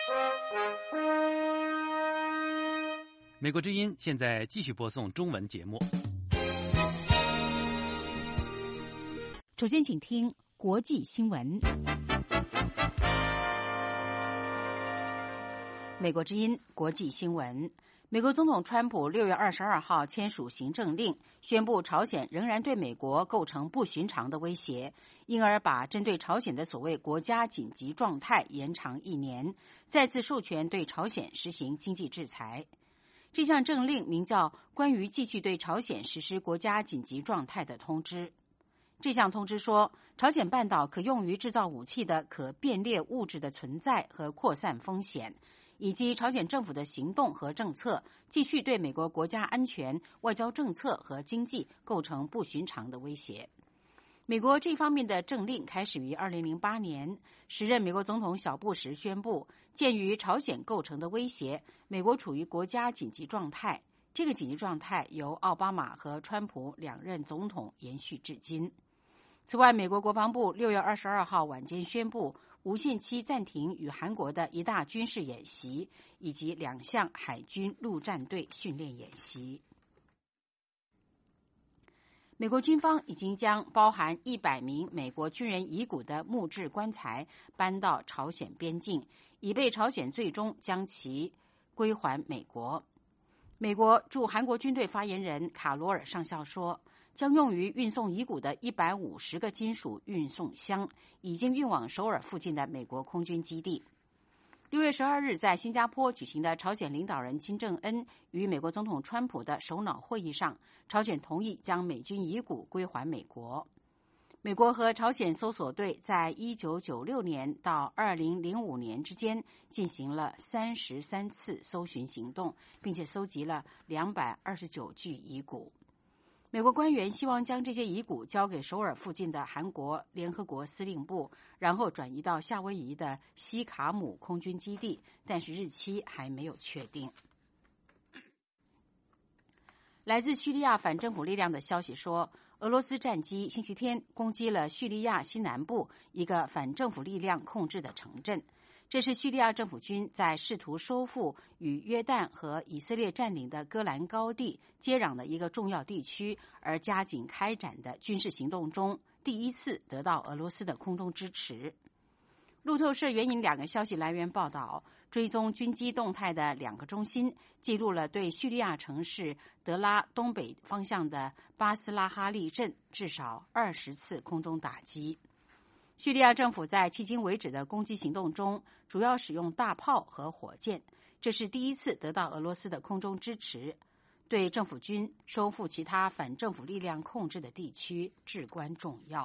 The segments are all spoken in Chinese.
美国之音现在继续播送中文节目。 首先请听国际新闻。美国之音国际新闻。美国总统川普6月22号签署行政令，宣布朝鲜仍然对美国构成不寻常的威胁，因而把针对朝鲜的所谓国家紧急状态延长1年，再次授权对朝鲜实行经济制裁。这项政令名叫《关于继续对朝鲜实施国家紧急状态的通知》。这项通知说，朝鲜半岛可用于制造武器的可变列物质的存在和扩散风险，以及朝鲜政府的行动和政策继续对美国国家安全、外交政策和经济构成不寻常的威胁。美国这方面的政令开始于2008年，时任美国总统小布什宣布，鉴于朝鲜构成的威胁，美国处于国家紧急状态。这个紧急状态由奥巴马和川普2任总统延续至今。此外，美国国防部6月22号晚间宣布，无限期暂停与韩国的一大军事演习，以及2项海军陆战队训练演习。美国军方已经将包含100名美国军人遗骨的木质棺材搬到朝鲜边境，以备朝鲜最终将其归还美国。美国驻韩国军队发言人卡罗尔上校说，将用于运送遗骨的150个金属运送箱已经运往首尔附近的美国空军基地。6月12日在新加坡举行的朝鲜领导人金正恩与美国总统川普的首脑会议上，朝鲜同意将美军遗骨归还美国。美国和朝鲜搜索队在1996年到2005年之间进行了33次搜寻行动，并且搜集了229具遗骨。美国官员希望将这些遗骨交给首尔附近的韩国联合国司令部，然后转移到夏威夷的西卡姆空军基地，但是日期还没有确定。来自叙利亚反政府力量的消息说，俄罗斯战机星期天攻击了叙利亚西南部一个反政府力量控制的城镇。这是叙利亚政府军在试图收复与约旦和以色列占领的戈兰高地接壤的一个重要地区而加紧开展的军事行动中第一次得到俄罗斯的空中支持。路透社援引2个消息来源报道，追踪军机动态的2个中心记录了对叙利亚城市德拉东北方向的巴斯拉哈利镇至少20次空中打击。叙利亚政府在迄今为止的攻击行动中主要使用大炮和火箭，这是第一次得到俄罗斯的空中支持，对政府军收复其他反政府力量控制的地区至关重要。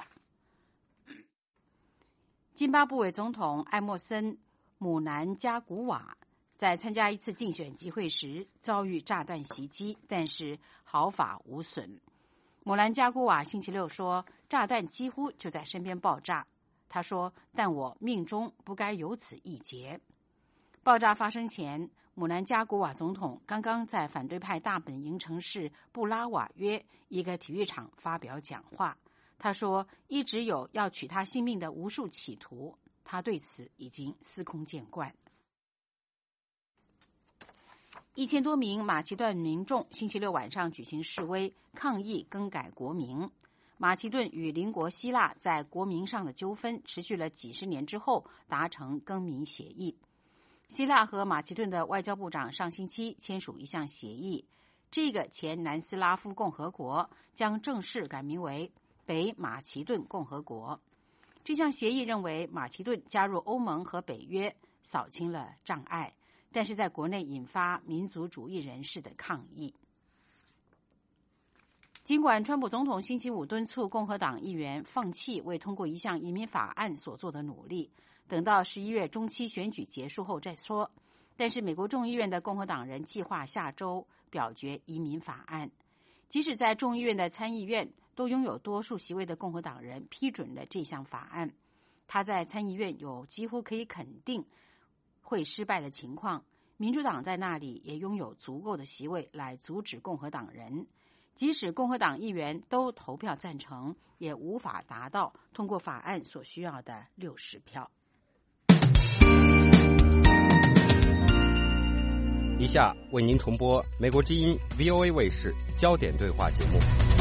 津巴布韦总统艾默森·姆南加古瓦在参加一次竞选集会时遭遇炸弹袭击，但是毫发无损。姆南加古瓦星期六说，炸弹几乎就在身边爆炸。他说，但我命中不该有此一劫。爆炸发生前，姆南加古瓦总统刚刚在反对派大本营城市布拉瓦约一个体育场发表讲话。他说，一直有要取他性命的无数企图，他对此已经司空见惯。1000多名马其顿民众星期六晚上举行示威，抗议更改国名。马其顿与邻国希腊在国名上的纠纷持续了几十年之后达成更名协议。希腊和马其顿的外交部长上星期签署一项协议，这个前南斯拉夫共和国将正式改名为北马其顿共和国。这项协议认为马其顿加入欧盟和北约扫清了障碍，但是在国内引发民族主义人士的抗议。尽管川普总统星期五敦促共和党议员放弃为通过一项移民法案所做的努力，等到11月中期选举结束后再说，但是美国众议院的共和党人计划下周表决移民法案。即使在众议院的参议院都拥有多数席位的共和党人批准了这项法案，他在参议院有几乎可以肯定会失败的情况，民主党在那里也拥有足够的席位来阻止共和党人。即使共和党议员都投票赞成，也无法达到通过法案所需要的60票。 下为您重播美国之音 VOA 卫视焦点对话节目。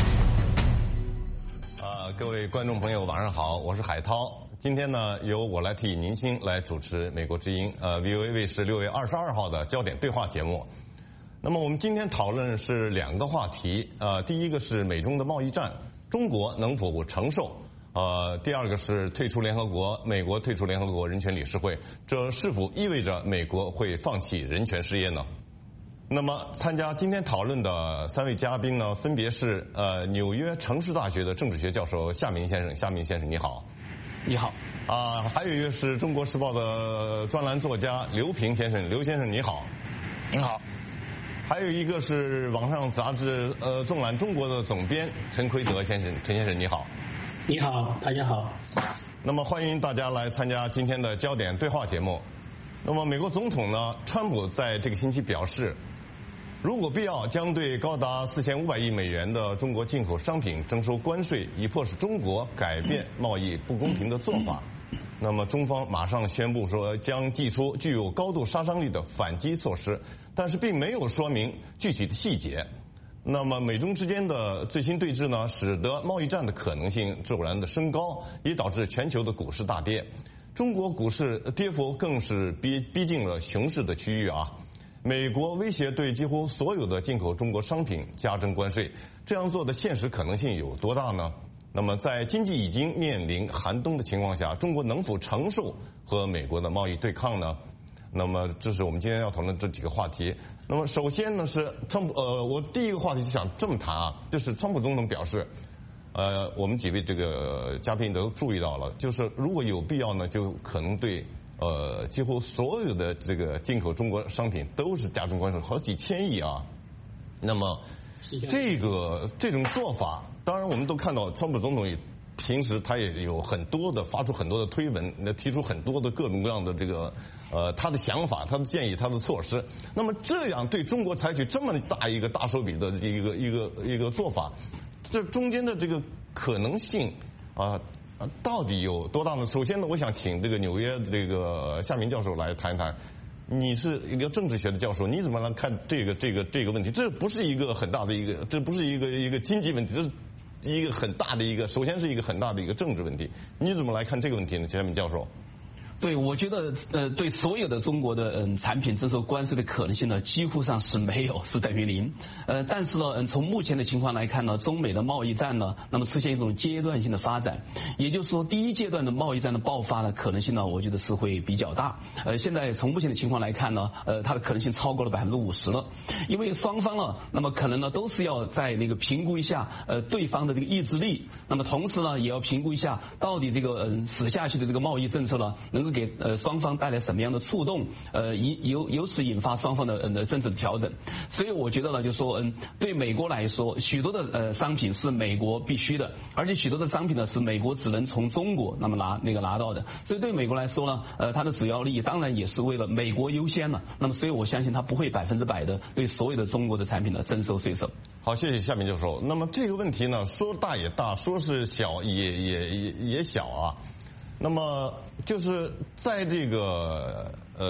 各位观众朋友晚上好，我是海涛。今天呢，由我来替宁鑫来主持美国之音VOA 卫视6月22号的焦点对话节目。那么我们今天讨论是2个话题，第一个是美中的贸易战，中国能否承受？第二个是退出联合国，美国退出联合国人权理事会，这是否意味着美国会放弃人权事业呢？那么参加今天讨论的3位嘉宾呢，分别是纽约城市大学的政治学教授夏明先生。夏明先生你好。 你好。 还有一个是中国时报的专栏作家刘平先生。刘先生你好。 您好。 还有一个是网上杂志纵览中国的总编陈奎德先生。陈先生你好。 你好，大家好。 那么欢迎大家来参加今天的焦点对话节目。那么美国总统呢，川普在这个星期表示，如果必要，将对高达4500亿美元的中国进口商品征收关税，以迫使中国改变贸易不公平的做法。那么中方马上宣布说，将祭出具有高度杀伤力的反击措施，但是并没有说明具体的细节。那么美中之间的最新对峙呢，使得贸易战的可能性骤然的升高，也导致全球的股市大跌。中国股市跌幅更是逼近了熊市的区域啊。美国威胁对几乎所有的进口中国商品加征关税，这样做的现实可能性有多大呢？那么在经济已经面临寒冬的情况下，中国能否承受和美国的贸易对抗呢？那么这是我们今天要讨论这几个话题。那么首先呢是川普，我第一个话题就想这么谈啊，就是川普总统表示，我们几位这个嘉宾都注意到了，就是如果有必要呢，就可能对几乎所有的这个进口中国商品都是加征关税，好几千亿啊。那么这种做法，当然我们都看到川普总统平时他也有很多的发出很多的推文，提出很多的各种各样的这个他的想法、他的建议、他的措施。那么这样对中国采取这么大一个大手笔的一个做法，这中间的这个可能性到底有多大呢？首先呢，我想请这个纽约这个夏明教授来谈一谈。你是一个政治学的教授，你怎么来看这个问题？这不是一个很大的这不是一个经济问题，这是一个很大的首先是一个很大的一个政治问题。你怎么来看这个问题呢，夏明教授？ 对，我觉得对所有的中国的产品征收关税的可能性呢，几乎上是没有，是等于零。但是呢，从目前的情况来看呢，中美的贸易战呢，那么出现一种阶段性的发展，也就是说，第一阶段的贸易战的爆发的可能性呢，我觉得是会比较大。现在从目前的情况来看呢，它的可能性超过了50%了，因为双方呢，那么可能呢都是要在那个评估一下对方的这个意志力，那么同时呢，也要评估一下到底这个使下去的这个贸易政策呢，能够给双方带来什么样的触动，由此引发双方的政治的调整。所以我觉得呢，就是说对美国来说，许多的商品是美国必须的，而且许多的商品呢是美国只能从中国那么拿到的。所以对美国来说呢，它的主要利益当然也是为了美国优先了。那么所以我相信它不会100%的对所有的中国的产品呢征收税收。 好，谢谢夏明教授。那么这个问题呢，说大也大，说是小也小啊。那么就是在这个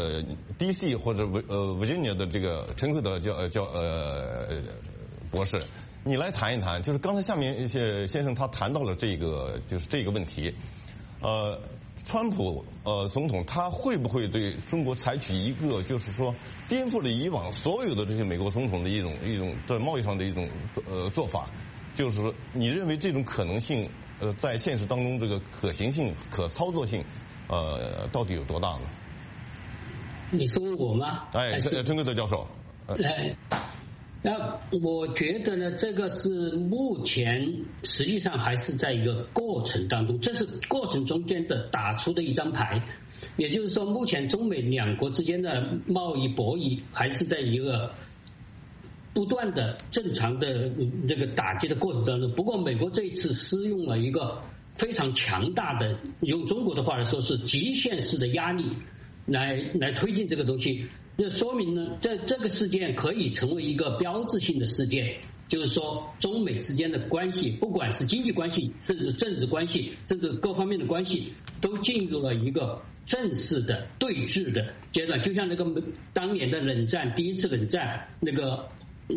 DC 或者Virginia 的这个陈奎德博士，你来谈一谈，就是刚才夏明先生他谈到了这个问题，川普总统他会不会对中国采取一个就是说颠覆了以往所有的这些美国总统的一种在贸易上的一种做法，就是说你认为这种可能性在现实当中这个可行性、可操作性到底有多大呢？ 你是问我吗？ 陈奎德教授。 那我觉得呢，这个是目前实际上还是在一个过程当中，这是过程中间的打出的一张牌。也就是说，目前中美两国之间的贸易博弈还是在一个不断的正常的这个打击的过程当中。不过，美国这一次施用了一个非常强大的，用中国的话来说是极限式的压力来推进这个东西。这说明呢，这个事件可以成为一个标志性的事件， 就是说中美之间的关系，不管是经济关系，甚至政治关系，甚至各方面的关系，都进入了一个正式的对峙的阶段。就像那个当年的冷战，第一次冷战那个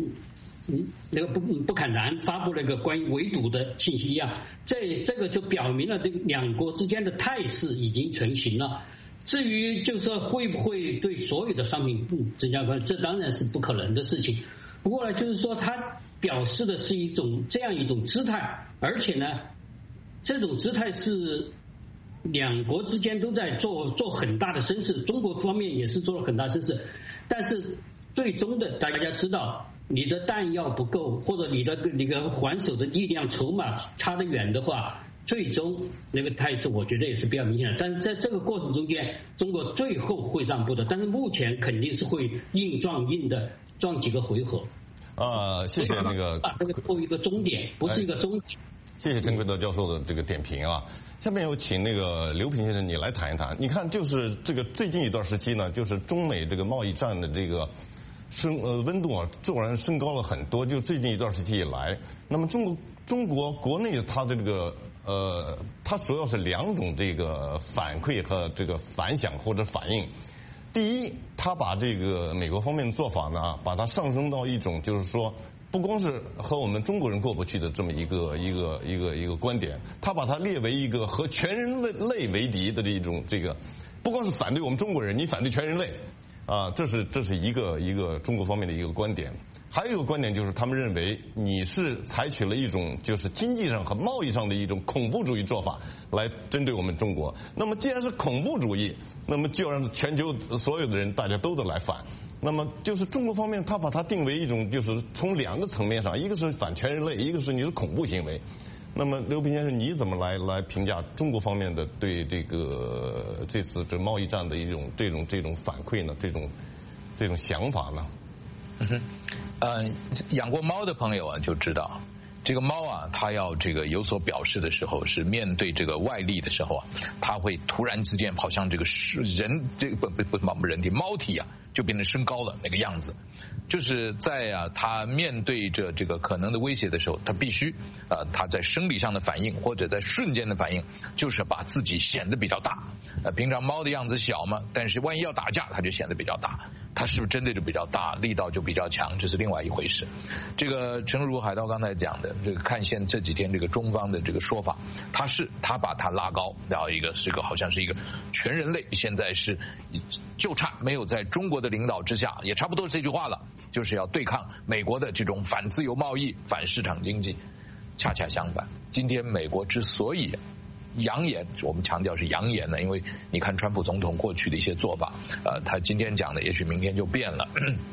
布坎南发布那个关于围堵的信息一样，这个就表明了这个两国之间的态势已经成型了。至于就是说会不会对所有的商品增加关税，这当然是不可能的事情。不过呢，就是说它表示的是这样一种姿态，而且呢，这种姿态是两国之间都在做很大的声势，中国方面也是做了很大声势，但是最终的大家知道，你的弹药不够，或者你的还手的力量筹码差得远的话，最终那个态势我觉得也是比较明显的。但是在这个过程中间，中国最后会让步的，但是目前肯定是会硬撞几个回合。 谢谢那个这个作为一个终点，不是一个终点。 谢谢陈奎德教授的这个点评啊。下面有请那个刘平先生你来谈一谈。你看，就是这个最近一段时期呢，就是中美这个贸易战的这个温度啊，骤然升高了很多。就最近一段时期以来，那么中国国内它的这个它主要是两种这个反馈和这个反响或者反应。第一，他把这个美国方面的做法呢，把它上升到一种就是说，不光是和我们中国人过不去的这么一个观点，他把它列为一个和全人类为敌的这个，不光是反对我们中国人，你反对全人类，这是一个中国方面的一个观点。还有一个观点就是他们认为你是采取了一种就是经济上和贸易上的一种恐怖主义做法来针对我们中国。那么既然是恐怖主义，那么就让全球所有的人大家都得来反。那么就是中国方面他把它定为一种就是从两个层面上，一个是反全人类，一个是你是恐怖行为。那么刘平先生你怎么来评价中国方面的对这次这贸易战的一种这种反馈呢？这种想法呢？ 养过猫的朋友啊就知道，这个猫啊，它要这个有所表示的时候，是面对这个外力的时候啊，它会突然之间好像这个人体猫体啊，就变得升高了那个样子。就是在它面对着这个可能的威胁的时候，它必须它在生理上的反应或者在瞬间的反应，就是把自己显得比较大。平常猫的样子小嘛，但是万一要打架，它就显得比较大。它是不是真的就比较大，力道就比较强，这是另外一回事。这个诚如海涛刚才讲的，这个看这几天这个中方的这个说法，他把它拉高，然后是个好像是一个全人类，现在是就差没有在中国的领导之下，也差不多这句话了，就是要对抗美国的这种反自由贸易、反市场经济。恰恰相反，今天美国之所以扬言，我们强调是扬言呢，因为你看川普总统过去的一些做法，他今天讲的也许明天就变了。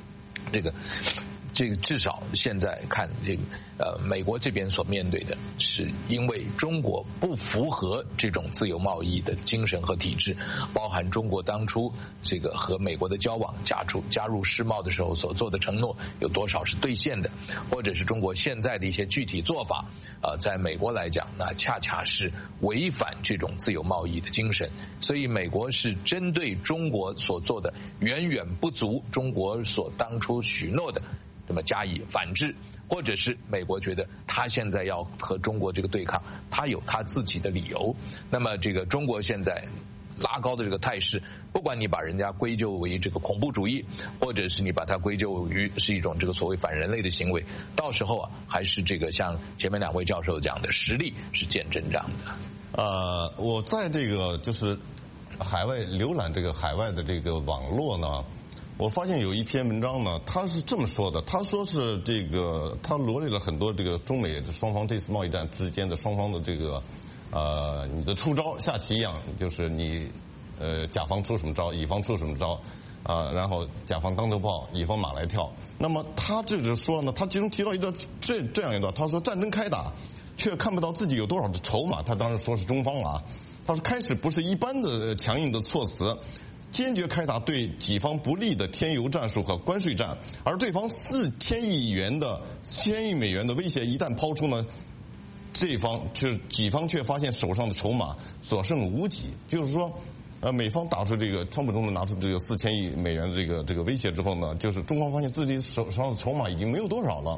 这个至少现在看美国这边所面对的是因为中国不符合这种自由贸易的精神和体制，包含中国当初这个和美国的交往加入世贸的时候所做的承诺有多少是兑现的，或者是中国现在的一些具体做法在美国来讲那恰恰是违反这种自由贸易的精神。所以美国是针对中国所做的远远不足中国所当初许诺的这么加以反制，或者是美国觉得他现在要和中国这个对抗，他有他自己的理由。那么这个中国现在拉高的这个态势，不管你把人家归咎为这个恐怖主义，或者是你把它归咎于是一种这个所谓反人类的行为，到时候还是这个像前面两位教授讲的，实力是见真章的。 我在这个就是海外浏览这个海外的这个网络呢，我发现有一篇文章呢，他是这么说的，他说是这个他罗列了很多这个中美双方这次贸易战之间的双方的这个你的出招下棋一样，就是你甲方出什么招，乙方出什么招然后甲方当头炮，乙方马来跳。那么他这就说呢，他其中提到一段这样一段，他说战争开打却看不到自己有多少的筹码，他当然说是中方了他说开始不是一般的强硬的措辞，坚决开打对己方不利的添油战术和关税战，而对方4000亿美元的威胁一旦抛出呢，己方却发现手上的筹码所剩无几。就是说美方打出这个川普总统拿出这个4000亿美元的这个威胁之后呢，就是中方发现自己手上的筹码已经没有多少了。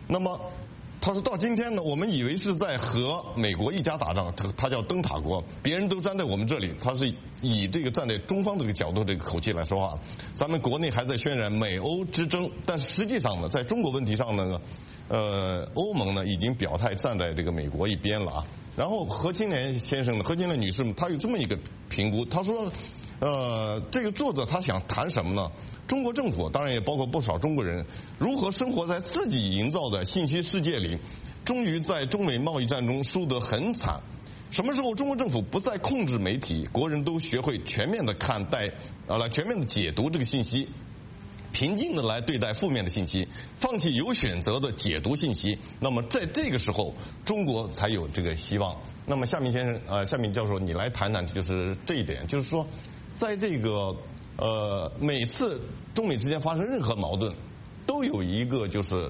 那么他说到今天呢，我们以为是在和美国一家打仗，他叫灯塔国，别人都站在我们这里，他是以这个站在中方这个角度这个口气来说话。咱们国内还在渲染美欧之争，但实际上呢，在中国问题上呢，欧盟呢已经表态站在这个美国一边了啊。然后何清莲先生呢，何清莲女士，她有这么一个评估，她说，这个作者他想谈什么呢？中国政府当然也包括不少中国人，如何生活在自己营造的信息世界里，终于在中美贸易战中输得很惨。什么时候中国政府不再控制媒体，国人都学会全面的看待，来全面的解读这个信息，平静的来对待负面的信息，放弃有选择的解读信息，那么在这个时候，中国才有这个希望。那么夏明先生，夏明教授，你来谈谈就是这一点，就是说，在这个每次中美之间发生任何矛盾，都有一个就是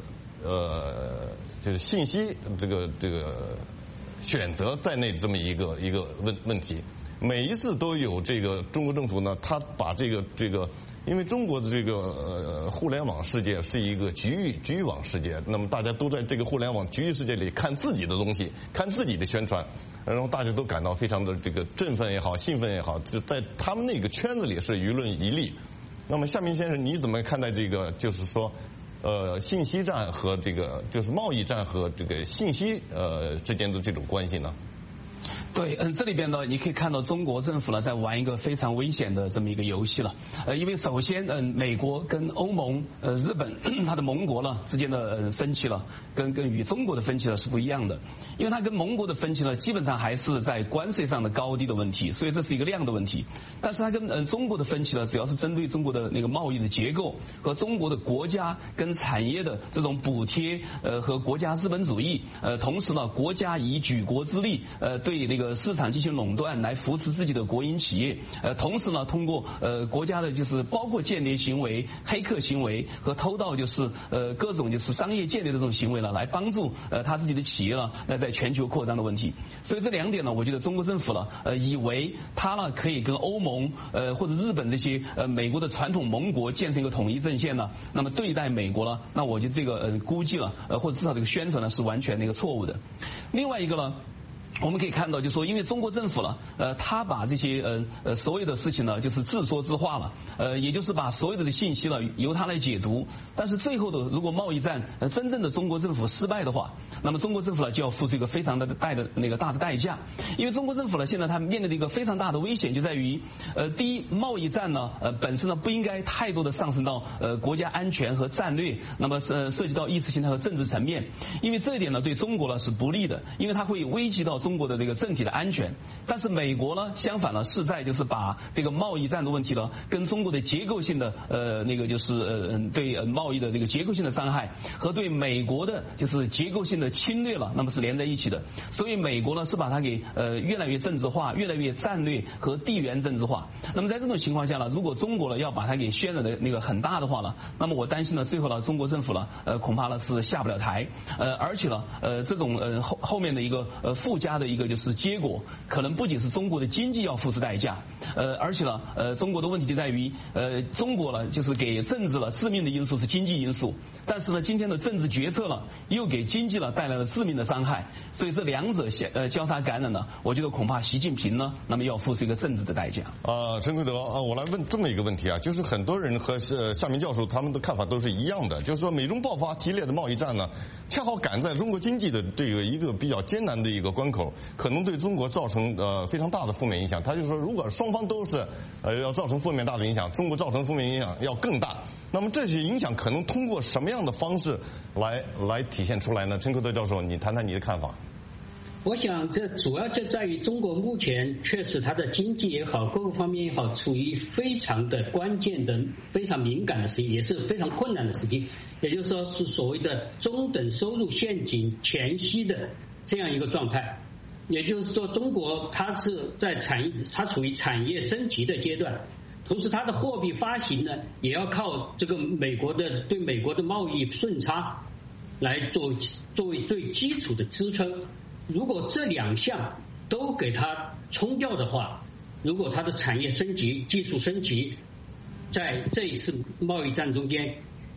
信息这个选择在内这么一个问题。每一次都有这个中国政府呢，他把这个，因为中国的这个互联网世界是一个局域网世界，那么大家都在这个互联网局域世界里看自己的东西，看自己的宣传，然后大家都感到非常的这个振奋也好，兴奋也好，就在他们那个圈子里是舆论一例。那么夏明先生，你怎么看待这个？就是说，信息战和这个就是贸易战和这个信息之间的这种关系呢？ 对，这里边呢，你可以看到中国政府呢在玩一个非常危险的这么一个游戏了。因为首先，美国跟欧盟、日本它的盟国呢之间的分歧了，跟与中国的分歧呢是不一样的。因为它跟盟国的分歧呢，基本上还是在关税上的高低的问题，所以这是一个量的问题。但是它跟中国的分歧呢，主要是针对中国的那个贸易的结构和中国的国家跟产业的这种补贴，和国家资本主义，同时呢，国家以举国之力，对那个市场进行垄断来扶持自己的国营企业，同时呢，通过国家的就是包括间谍行为、黑客行为和偷盗，就是各种就是商业间谍的这种行为呢，来帮助他自己的企业呢，来在全球扩张的问题。所以这两点呢，我觉得中国政府呢，以为他呢可以跟欧盟或者日本这些美国的传统盟国建成一个统一阵线呢，那么对待美国呢，那我觉得这个估计了或者至少这个宣传呢是完全那个错误的。另外一个呢，我们可以看到，就是说，因为中国政府呢，他把这些所有的事情呢，就是自说自话了，也就是把所有的信息呢由他来解读。但是最后的，如果贸易战真正的中国政府失败的话，那么中国政府呢就要付出一个非常大的代价。因为中国政府呢现在它面临的一个非常大的危险就在于，第一，贸易战呢本身呢不应该太多的上升到国家安全和战略，那么涉及到意识形态和政治层面，因为这一点呢对中国呢是不利的，因为它会危及到中国的这个政体的安全。但是美国呢，相反呢，是在就是把这个贸易战的问题呢，跟中国的结构性的对贸易的这个结构性的伤害和对美国的就是结构性的侵略了，那么是连在一起的。所以美国呢是把它给越来越政治化，越来越战略和地缘政治化。那么在这种情况下呢，如果中国呢要把它给渲染的那个很大的话呢，那么我担心呢，最后呢中国政府呢恐怕呢是下不了台，而且呢这种后面的一个附加的一个就是结果，可能不仅是中国的经济要付出代价，而且呢中国的问题就在于中国呢就是给政治了致命的因素是经济因素，但是呢今天的政治决策呢又给经济呢带来了致命的伤害，所以这两者交叉感染呢，我觉得恐怕习近平呢那么要付出一个政治的代价。 陈奎德我来问这么一个问题啊，就是很多人和夏明教授他们的看法都是一样的，就是说美中爆发激烈的贸易战呢，恰好赶在中国经济的这个一个比较艰难的一个关口，可能对中国造成非常大的负面影响。他就说，如果双方都是要造成负面大的影响，中国造成负面影响要更大。那么这些影响可能通过什么样的方式来体现出来呢？陈奎德教授，你谈谈你的看法。 我想这主要就在于中国目前确实它的经济也好，各个方面也好，处于非常的关键的、非常敏感的时期，也是非常困难的时期。也就是说，是所谓的中等收入陷阱前夕的这样一个状态。也就是说，中国它是在它处于产业升级的阶段，同时它的货币发行呢，也要靠这个对美国的贸易顺差来作为最基础的支撑。如果这两项都给它冲掉的话，如果它的产业升级、技术升级，在这一次贸易战中间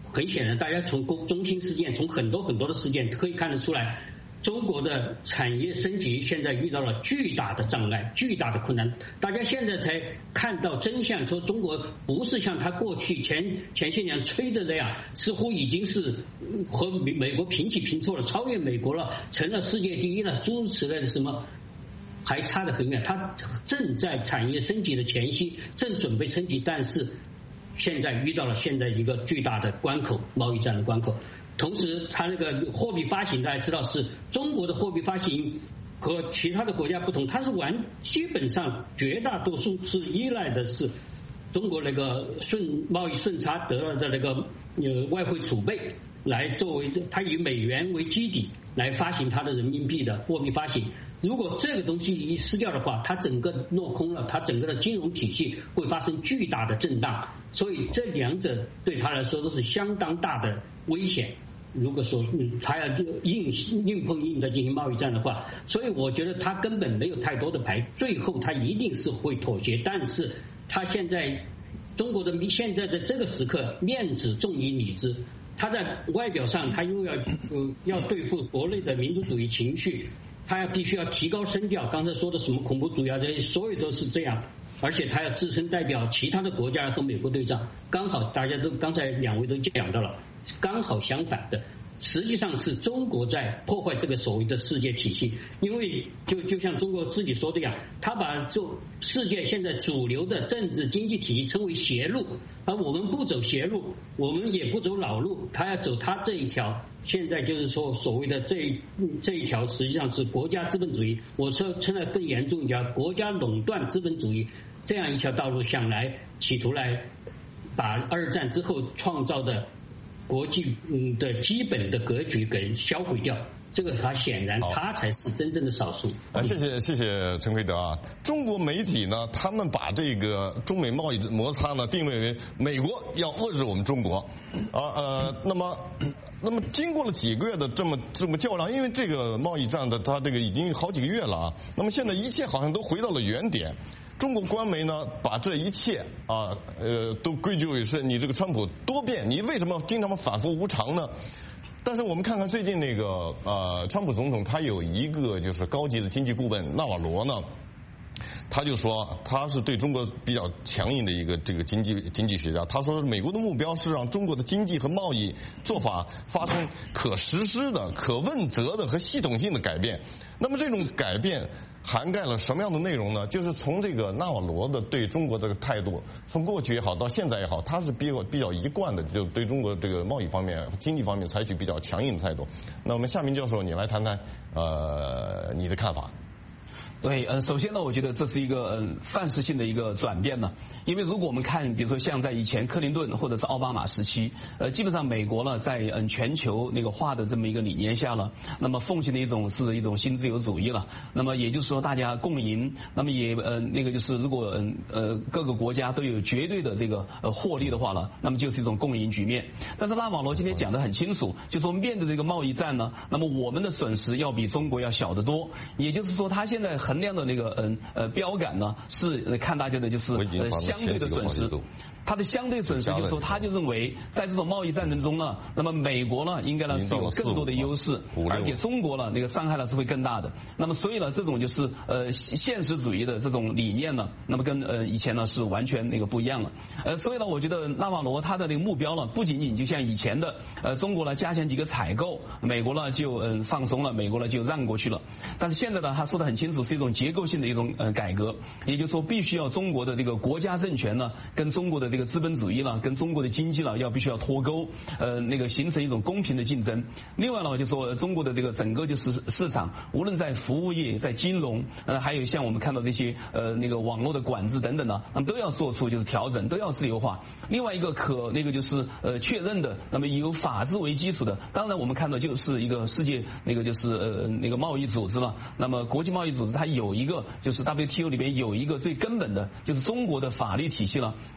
很显然，大家从中兴事件，从很多的事件可以看得出来，中国的产业升级现在遇到了巨大的障碍、巨大的困难。大家现在才看到真相，说中国不是像他过去前些年吹的那样，似乎已经是和美国平起平坐了，超越美国了，成了世界第一了，诸如此类的什么。还差得很远，它正在产业升级的前夕，正准备升级，但是现在遇到了现在一个巨大的关口，贸易战的关口。同时，它那个货币发行，大家知道是中国的货币发行和其他的国家不同，它是基本上绝大多数是依赖的是中国那个贸易顺差得到的那个外汇储备来作为，它以美元为基底来发行它的人民币的货币发行。如果这个东西一失掉的话，它整个落空了，它整个的金融体系会发生巨大的震荡，所以这两者对他来说都是相当大的危险。如果说他要硬碰硬的进行贸易战的话，所以我觉得他根本没有太多的牌，最后他一定是会妥协。但是他现在中国的现在的这个时刻，面子重于里子。他在外表上，他又要对付国内的民族主义情绪，他必须要提高声调。刚才说的什么恐怖主义啊，这些所有都是这样。而且他要自身代表其他的国家和美国对仗，刚好大家都刚才两位都讲到了，刚好相反的。实际上是中国在破坏这个所谓的世界体系，因为就像中国自己说的一样，他把世界现在主流的政治经济体系称为邪路，而我们不走邪路，我们也不走老路，他要走他这一条。现在就是说所谓的这一条实际上是国家资本主义，我称得更严重一点，国家垄断资本主义这样一条道路，想来企图来把二战之后创造的国际的基本的格局给销毁掉，这个他显然他才是真正的少数。 谢谢陈奎德啊。中国媒体呢，他们把这个中美贸易摩擦呢定位为美国要遏制我们中国那么经过了几个月的这么较量，因为这个贸易战的它这个已经好几个月了啊，那么现在一切好像都回到了原点。中国官媒呢，把这一切都归咎于是你这个川普多变，你为什么经常反复无常呢？但是我们看看最近那个川普总统，他有一个就是高级的经济顾问纳瓦罗呢，他就说他是对中国比较强硬的一个这个经济学家。他说美国的目标是让中国的经济和贸易做法发生可实施的、可问责的和系统性的改变。那么这种改变涵盖了什么样的内容呢？就是从这个纳瓦罗的对中国这个态度，从过去也好到现在也好，他是比较一贯的，就对中国这个贸易方面、经济方面采取比较强硬的态度。那我们夏明教授，你来谈谈你的看法。 对，首先呢，我觉得这是一个范式性的一个转变呢。因为如果我们看，比如说像在以前克林顿或者是奥巴马时期，基本上美国呢在全球那个化的这么一个理念下了，那么奉行的是一种新自由主义了。那么也就是说大家共赢，那么也那个就是如果各个国家都有绝对的这个获利的话了，那么就是一种共赢局面。但是纳瓦罗今天讲得很清楚，就说面对这个贸易战呢，那么我们的损失要比中国要小得多。也就是说他现在衡量的那个标杆呢，是看大家的就是相对的损失。他的相对损失就是说，他就认为在这种贸易战争中呢，那么美国呢应该呢是有更多的优势，而且中国呢那个伤害呢是会更大的。那么所以呢，这种就是现实主义的这种理念呢，那么跟以前呢是完全那个不一样了。所以呢，我觉得纳瓦罗他的那个目标呢，不仅仅就像以前的中国呢加强几个采购，美国呢就放松了，美国呢就让过去了。但是现在呢，他说得很清楚，是一种结构性的一种改革，也就是说必须要中国的这个国家政权呢跟中国的这个资本主义呢，跟中国的经济呢必须要脱钩，那个形成一种公平的竞争。另外呢，就说中国的这个整个就是市场，无论在服务业、在金融，还有像我们看到这些那个网络的管制等等呢，那么都要做出就是调整，都要自由化。另外一个那个就是确认的，那么以有法治为基础的，当然我们看到就是一个世界那个就是那个贸易组织了。那么国际贸易组织它有一个就是 WTO 里边有一个最根本的，就是中国的法律体系了，应该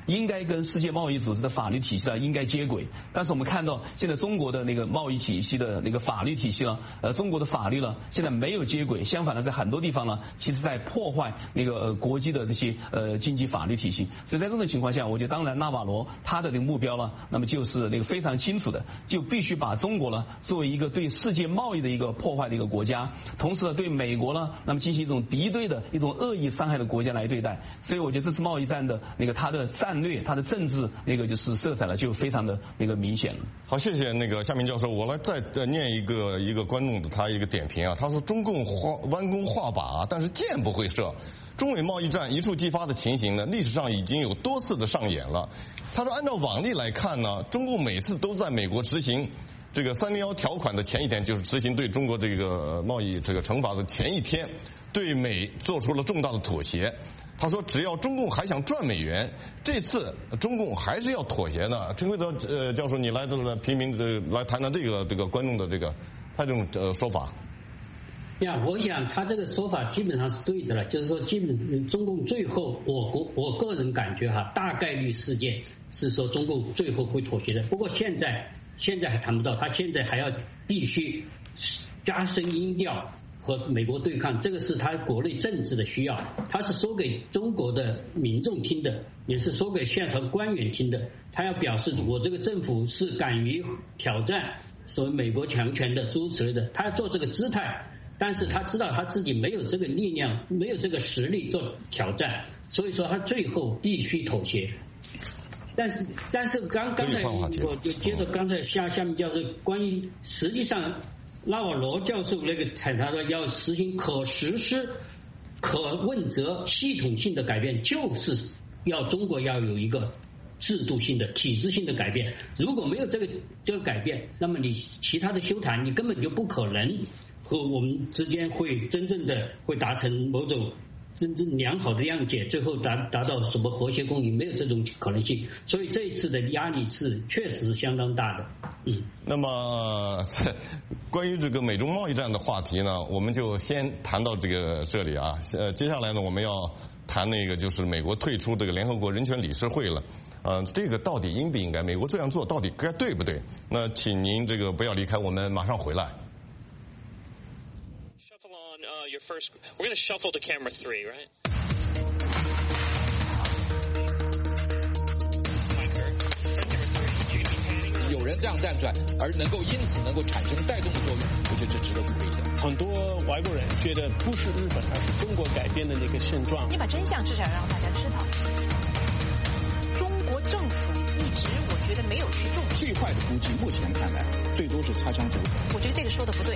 跟世界贸易组织的法律体系呢应该接轨。但是我们看到现在中国的那个贸易体系的那个法律体系呢，中国的法律呢现在没有接轨，相反呢，在很多地方呢，其实在破坏那个国际的这些经济法律体系。所以在这种情况下，我觉得当然纳瓦罗他的这个目标呢，那么就是那个非常清楚的，就必须把中国呢作为一个对世界贸易的一个破坏的一个国家，同时呢对美国呢那么进行一种敌对的一种恶意伤害的国家来对待。所以我觉得这次贸易战的那个它的战略、它的政治那个就是色彩呢就非常的那个明显了。 好，谢谢那个夏明教授，我来再念一个观众的他一个点评啊，他说中共弯弓画靶，但是箭不会射。中美贸易战一触即发的情形呢，历史上已经有多次的上演了。他说，按照往例来看呢，中共每次都在美国执行这个301条款的前一天，就是执行对中国这个贸易这个惩罚的前一天，对美做出了重大的妥协。他说，只要中共还想赚美元，这次中共还是要妥协的。陈奎德教授，你来评评来谈谈这个观众的他这种说法。 呀，我想他这个说法基本上是对的了，就是说，中共最后，我个人感觉大概率事件是说中共最后会妥协的。不过现在还谈不到，他现在还要必须加深音调和美国对抗，这个是他国内政治的需要，他是说给中国的民众听的，也是说给现场官员听的。他要表示我这个政府是敢于挑战所谓美国强权的诸如此类的，他要做这个姿态。但是他知道他自己没有这个力量，没有这个实力做挑战，所以说他最后必须妥协。但是刚才我就接着刚才下面教授关于实际上纳瓦罗教授那个他说要实行可实施、可问责、系统性的改变，就是要中国要有一个制度性的、体制性的改变。如果没有这个改变，那么你其他的修谈你根本就不可能和我们之间会真正的会达成某种真正良好的谅解，最后达到什么和谐共赢，没有这种可能性。所以这一次的压力是确实是相当大的。 那么关于这个美中贸易战的话题呢，我们就先谈到这里啊。接下来呢，我们要谈那个就是美国退出这个联合国人权理事会了。这个到底应不应该？美国这样做到底该对不对？那请您不要离开，我们马上回来。 We're going to shuffle to camera 3, right? 有人这样站出来，而因此能够产生带动的作用，我觉得这值得鼓励的。 很多外国人觉得不是日本，而是中国改变的那个现状。 你把真相至少让大家知道。中国政府一直我觉得没有去重视。 最坏的估计，目前看来最多是擦枪走火。 我觉得这个说的不对。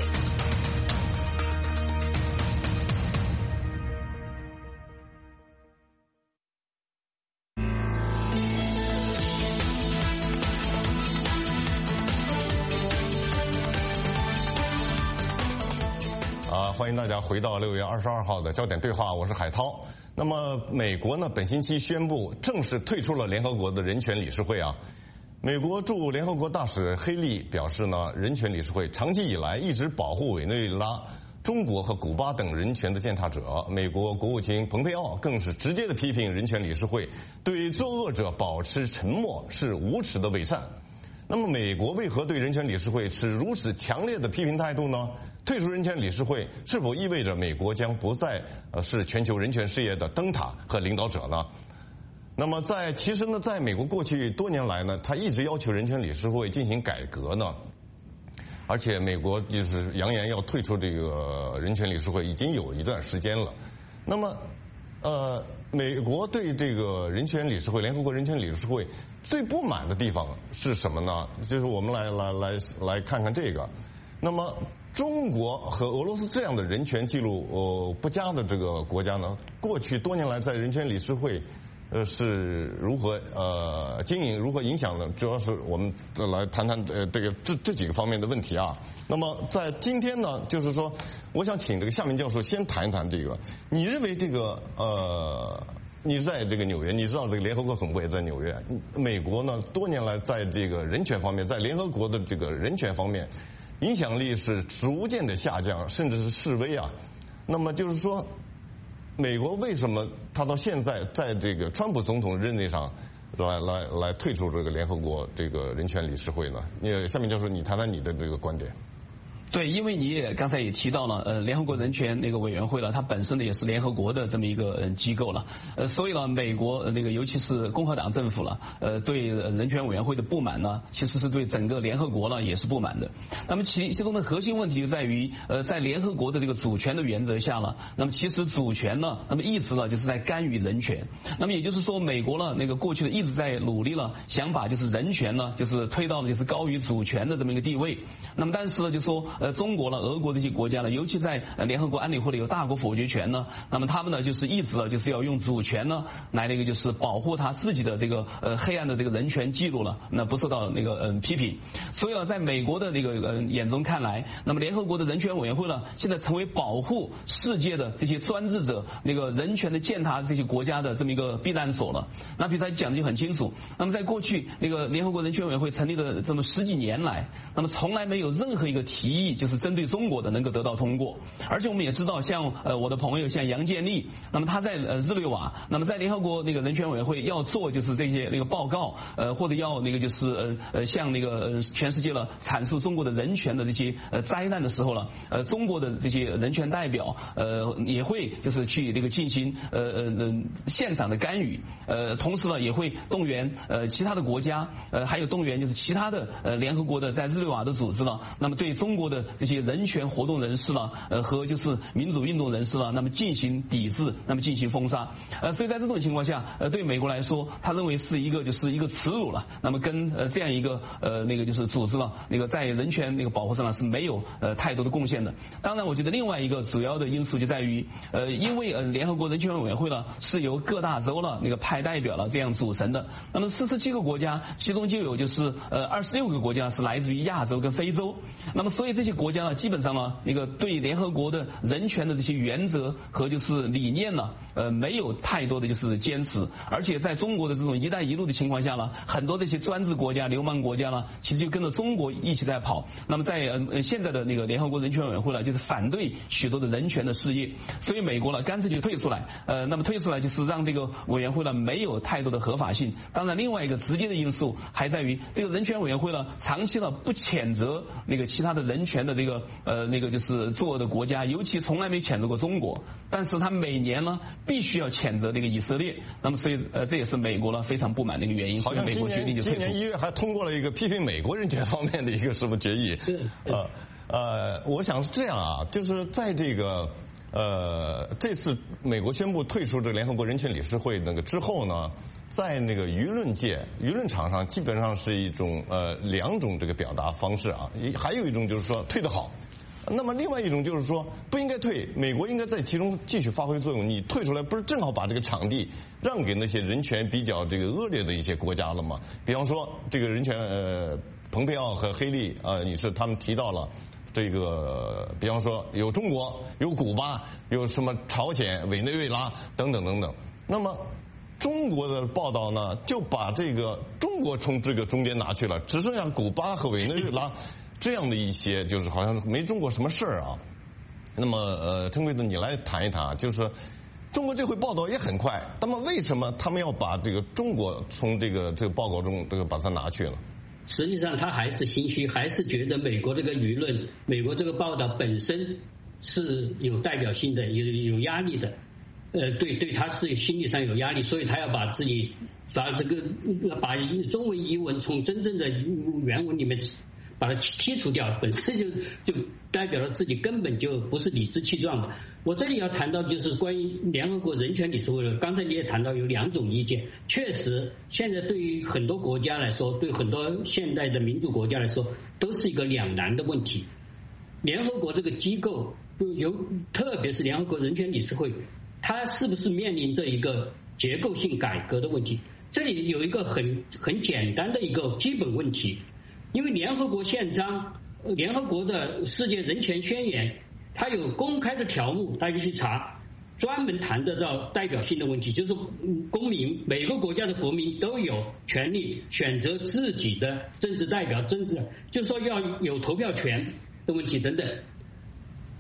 欢迎大家回到6月22号的焦点对话，我是海涛。那么美国呢，本星期宣布正式退出了联合国的人权理事会啊。美国驻联合国大使黑利表示呢，人权理事会长期以来一直保护委内瑞拉、中国和古巴等人权的践踏者。美国国务卿蓬佩奥更是直接的批评人权理事会对作恶者保持沉默是无耻的伪善。那么美国为何对人权理事会持如此强烈的批评态度呢？退出人权理事会是否意味着美国将不再是全球人权事业的灯塔和领导者呢？那么其实呢，在美国过去多年来呢，他一直要求人权理事会进行改革呢，而且美国就是扬言要退出这个人权理事会已经有一段时间了。那么美国对这个人权理事会、联合国人权理事会最不满的地方是什么呢？就是我们来看看这个。那么中国和俄罗斯这样的人权记录不佳的这个国家呢，过去多年来在人权理事会是如何经营、如何影响的？主要是我们来谈谈这几个方面的问题啊。那么在今天呢，就是说，我想请这个夏明教授先谈一谈这个。你认为这个你在这个纽约，你知道这个联合国总部也在纽约。美国呢，多年来在这个人权方面，在联合国的这个人权方面，影响力是逐渐的下降，甚至是式微啊。那么就是说，美国为什么他到现在在这个川普总统任内上， 来退出这个联合国这个人权理事会呢？下面教授，你谈谈你的这个观点。 对，因为你也刚才也提到了，联合国人权那个委员会了，它本身呢也是联合国的这么一个机构了，所以呢，美国那个尤其是共和党政府了，对人权委员会的不满呢，其实是对整个联合国呢也是不满的。那么其中的核心问题就在于，在联合国的这个主权的原则下了，那么其实主权呢，那么一直呢就是在干预人权。那么也就是说，美国呢那个过去的一直在努力了，想把就是人权呢就是推到了就是高于主权的这么一个地位。那么但是呢就说中国了、俄国这些国家呢，尤其在联合国安理会里有大国否决权呢，那么他们呢就是一直就是要用主权呢来那个就是保护他自己的这个黑暗的这个人权记录了，那不受到那个批评。所以呢，在美国的那个眼中看来，那么联合国的人权委员会呢，现在成为保护世界的这些专制者那个人权的践踏这些国家的这么一个避难所了。那比如他讲的就很清楚，那么在过去那个联合国人权委员会成立的这么10几年来，那么从来没有任何一个提议就是针对中国的能够得到通过。而且我们也知道，像我的朋友像杨建立，那么他在日内瓦，那么在联合国那个人权委员会要做就是这些那个报告，或者要那个就是向那个全世界了阐述中国的人权的这些灾难的时候了，中国的这些人权代表也会就是去那个进行现场的干预，同时呢也会动员其他的国家，还有动员就是其他的联合国的在日内瓦的组织了，那么对中国的这些人权活动人士了和就是民主运动人士了，那么进行抵制，那么进行封杀。所以在这种情况下，对美国来说，他认为是一个就是一个耻辱了。那么跟这样一个那个就是组织了，那个在人权那个保护上呢是没有太多的贡献的。当然，我觉得另外一个主要的因素就在于因为联合国人权委员会呢是由各大洲了那个派代表了这样组成的。那么47个国家，其中就有就是26个国家是来自于亚洲跟非洲。那么所以这些国家呢，基本上呢那个对联合国的人权的这些原则和就是理念呢没有太多的就是坚持。而且在中国的这种一带一路的情况下呢，很多这些专制国家、流氓国家呢，其实就跟着中国一起在跑。那么在现在的那个联合国人权委员会呢，就是反对许多的人权的事业，所以美国呢干脆就退出来。那么退出来就是让这个委员会呢没有太多的合法性。当然，另外一个直接的因素还在于这个人权委员会呢长期呢不谴责那个其他的人权的这个那个就是作恶的国家，尤其从来没谴责过中国，但是他每年呢必须要谴责那个以色列。那么所以这也是美国呢非常不满的一个原因。 好像美国决定就退出。 今年1月还通过了一个批评美国人权方面的一个什么决议。我想是这样啊，就是在这个这次美国宣布退出这个联合国人权理事会那个之后呢，在那个舆论界、舆论场上，基本上是一种2种这个表达方式啊，还有一种就是说退得好。那么另外一种就是说不应该退，美国应该在其中继续发挥作用。你退出来不是正好把这个场地让给那些人权比较这个恶劣的一些国家了吗？比方说这个人权蓬佩奥和黑利女士他们提到了这个，比方说有中国、有古巴、有什么朝鲜、委内瑞拉等等等等。那么中国的报道呢，就把这个中国从这个中间拿去了，只剩下古巴和委内瑞拉这样的一些，就是好像没中国什么事儿啊。那么陈贵子，你来谈一谈，就是中国这回报道也很快，那么为什么他们要把这个中国从这个报告中把它拿去了？ 实际上他还是心虚，还是觉得美国这个舆论、美国这个报道本身是有代表性的、有压力的。对他是心理上有压力，所以他要把自己把中文译文从真正的原文里面把它剔除掉，本身就代表了自己根本就不是理直气壮的。我这里要谈到就是关于联合国人权理事会，刚才你也谈到有2种意见，确实现在对于很多国家来说，对很多现代的民主国家来说，都是一个两难的问题。联合国这个机构特别是联合国人权理事会，它是不是面临着一个结构性改革的问题？这里有一个很简单的一个基本问题，因为联合国宪章、联合国的世界人权宣言，它有公开的条目，大家去查，专门谈得到代表性的问题，就是公民，每个国家的国民都有权利选择自己的政治代表，就是说要有投票权的问题等等。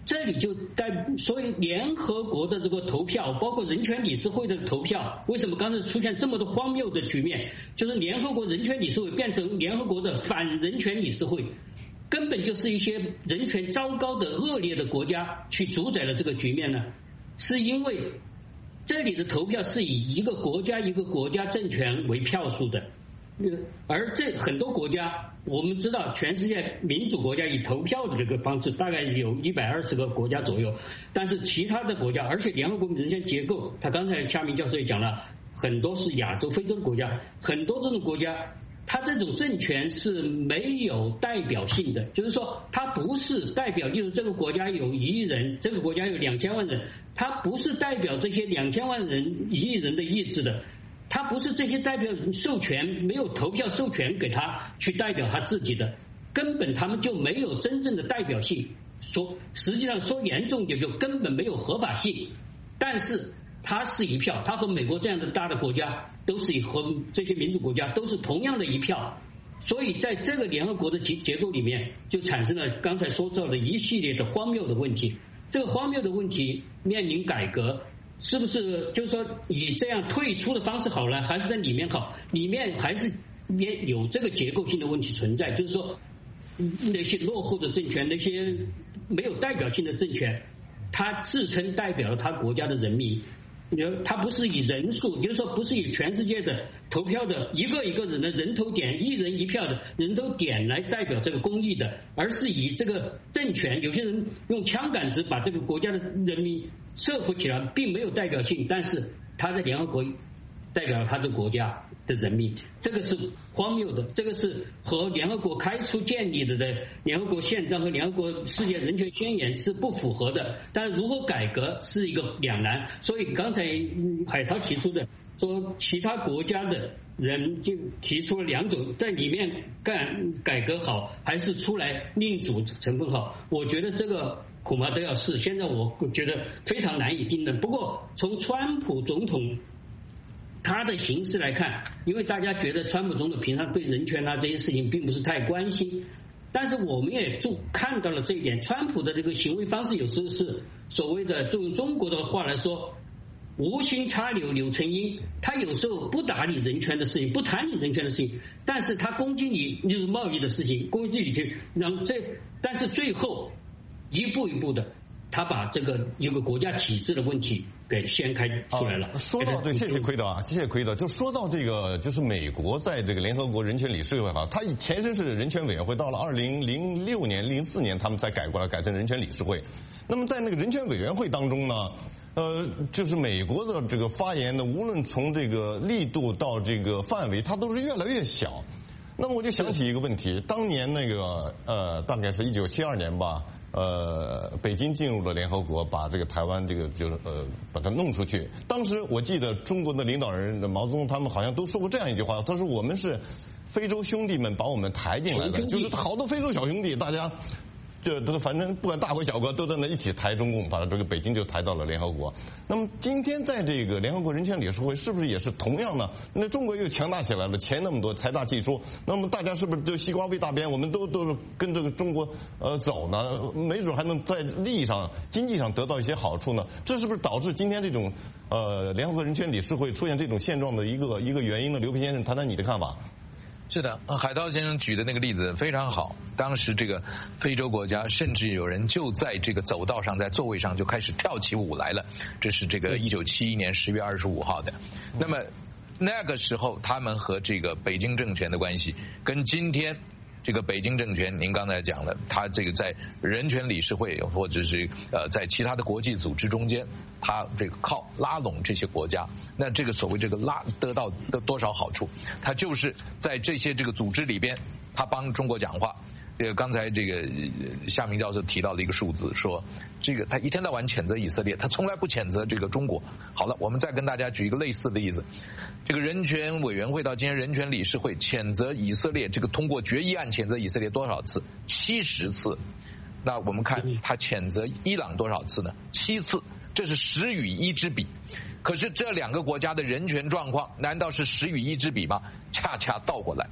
这里就所以联合国的这个投票，包括人权理事会的投票，为什么刚才出现这么多荒谬的局面？就是联合国人权理事会变成联合国的反人权理事会，根本就是一些人权糟糕的恶劣的国家去主宰了这个局面呢？是因为这里的投票是以一个国家政权为票数的，而这很多国家，我们知道全世界民主国家以投票的这个方式大概有120个国家左右，但是其他的国家，而且联合国人权结构，他刚才夏明教授也讲了，很多是亚洲非洲国家，很多这种国家他这种政权是没有代表性的，就是说他不是代表，例如这个国家有1亿人，这个国家有2000万人，他不是代表这些2000万人1亿人的意志的，他不是这些代表人授权，没有投票授权给他去代表他自己的，根本他们就没有真正的代表性，实际上说严重点就根本没有合法性。但是他是一票，他和美国这样的大的国家都是和这些民主国家都是同样的一票，所以在这个联合国的结构里面就产生了刚才说到的一系列的荒谬的问题。这个荒谬的问题面临改革，是不是就是说以这样退出的方式好呢，还是在里面好？里面还是也有这个结构性的问题存在，就是说那些落后的政权，那些没有代表性的政权，他自称代表了他国家的人民，他不是以人数，就是说不是以全世界的投票的一个人的人头点1人1票的人头点来代表这个公益的，而是以这个政权，有些人用枪杆子把这个国家的人民设伏起来，并没有代表性，但是他在联合国代表了他的国家的人民，这个是荒谬的，这个是和联合国开出建立的联合国宪章和联合国世界人权宣言是不符合的，但如何改革是一个两难。所以刚才海涛提出的说其他国家的人就提出了2种，在里面改革好还是出来另组成分好，我觉得这个恐怕都要试，现在我觉得非常难以定论。不过从川普总统他的形势来看，因为大家觉得川普总统平常对人权这些事情并不是太关心，但是我们也看到了这一点，川普的这个行为方式有时候是所谓的用中国的话来说无心插柳柳成荫，他有时候不打理人权的事情，不谈你人权的事情，但是他攻击你就是贸易的事情，攻击你去但是最后一步一步的他把这个一个国家体制的问题给掀开出来了。 说到这，谢谢奎德啊，谢谢奎德。就说到这个，就是美国在这个联合国人权理事会它前身是人权委员会，到了2006年、04年他们才改过来，改成人权理事会。那么在那个人权委员会当中呢，就是美国的这个发言呢，无论从这个力度到这个范围，它都是越来越小。那么我就想起一个问题，当年那个大概是1972年吧。北京进入了联合国，把这个台湾这个就是把它弄出去。当时我记得中国的领导人毛泽东他们好像都说过这样一句话，他说我们是非洲兄弟们把我们抬进来的，就是好多非洲小兄弟，大家都反正不管大国小国都在那一起抬中共，把这个北京就抬到了联合国。那么今天在这个联合国人权理事会是不是也是同样呢？那中国又强大起来了，钱那么多，财大气粗，那么大家是不是就西瓜喂大边，我们都是跟这个中国走呢？没准还能在利益上、经济上得到一些好处呢？这是不是导致今天这种联合国人权理事会出现这种现状的一个原因呢？刘培先生，谈谈你的看法。 是的，海涛先生举的那个例子非常好。当时这个非洲国家甚至有人就在这个走道上，在座位上就开始跳起舞来了。这是这个1971年10月25号的。那么那个时候他们和这个北京政权的关系，跟今天这个北京政权，您刚才讲了，他这个在人权理事会或者是在其他的国际组织中间，他这个靠拉拢这些国家，那这个所谓这个得到的多少好处？他就是在这些这个组织里边，他帮中国讲话。刚才这个夏明教授提到了一个数字，说这个他一天到晚谴责以色列，他从来不谴责这个中国。好了，我们再跟大家举一个类似的例子，这个人权委员会到今天人权理事会谴责以色列，这个通过决议案谴责以色列多少次？70次。那我们看他谴责伊朗多少次呢？7次，这是10与1之比。可是这2个国家的人权状况难道是10与1之比吗？恰恰倒过来。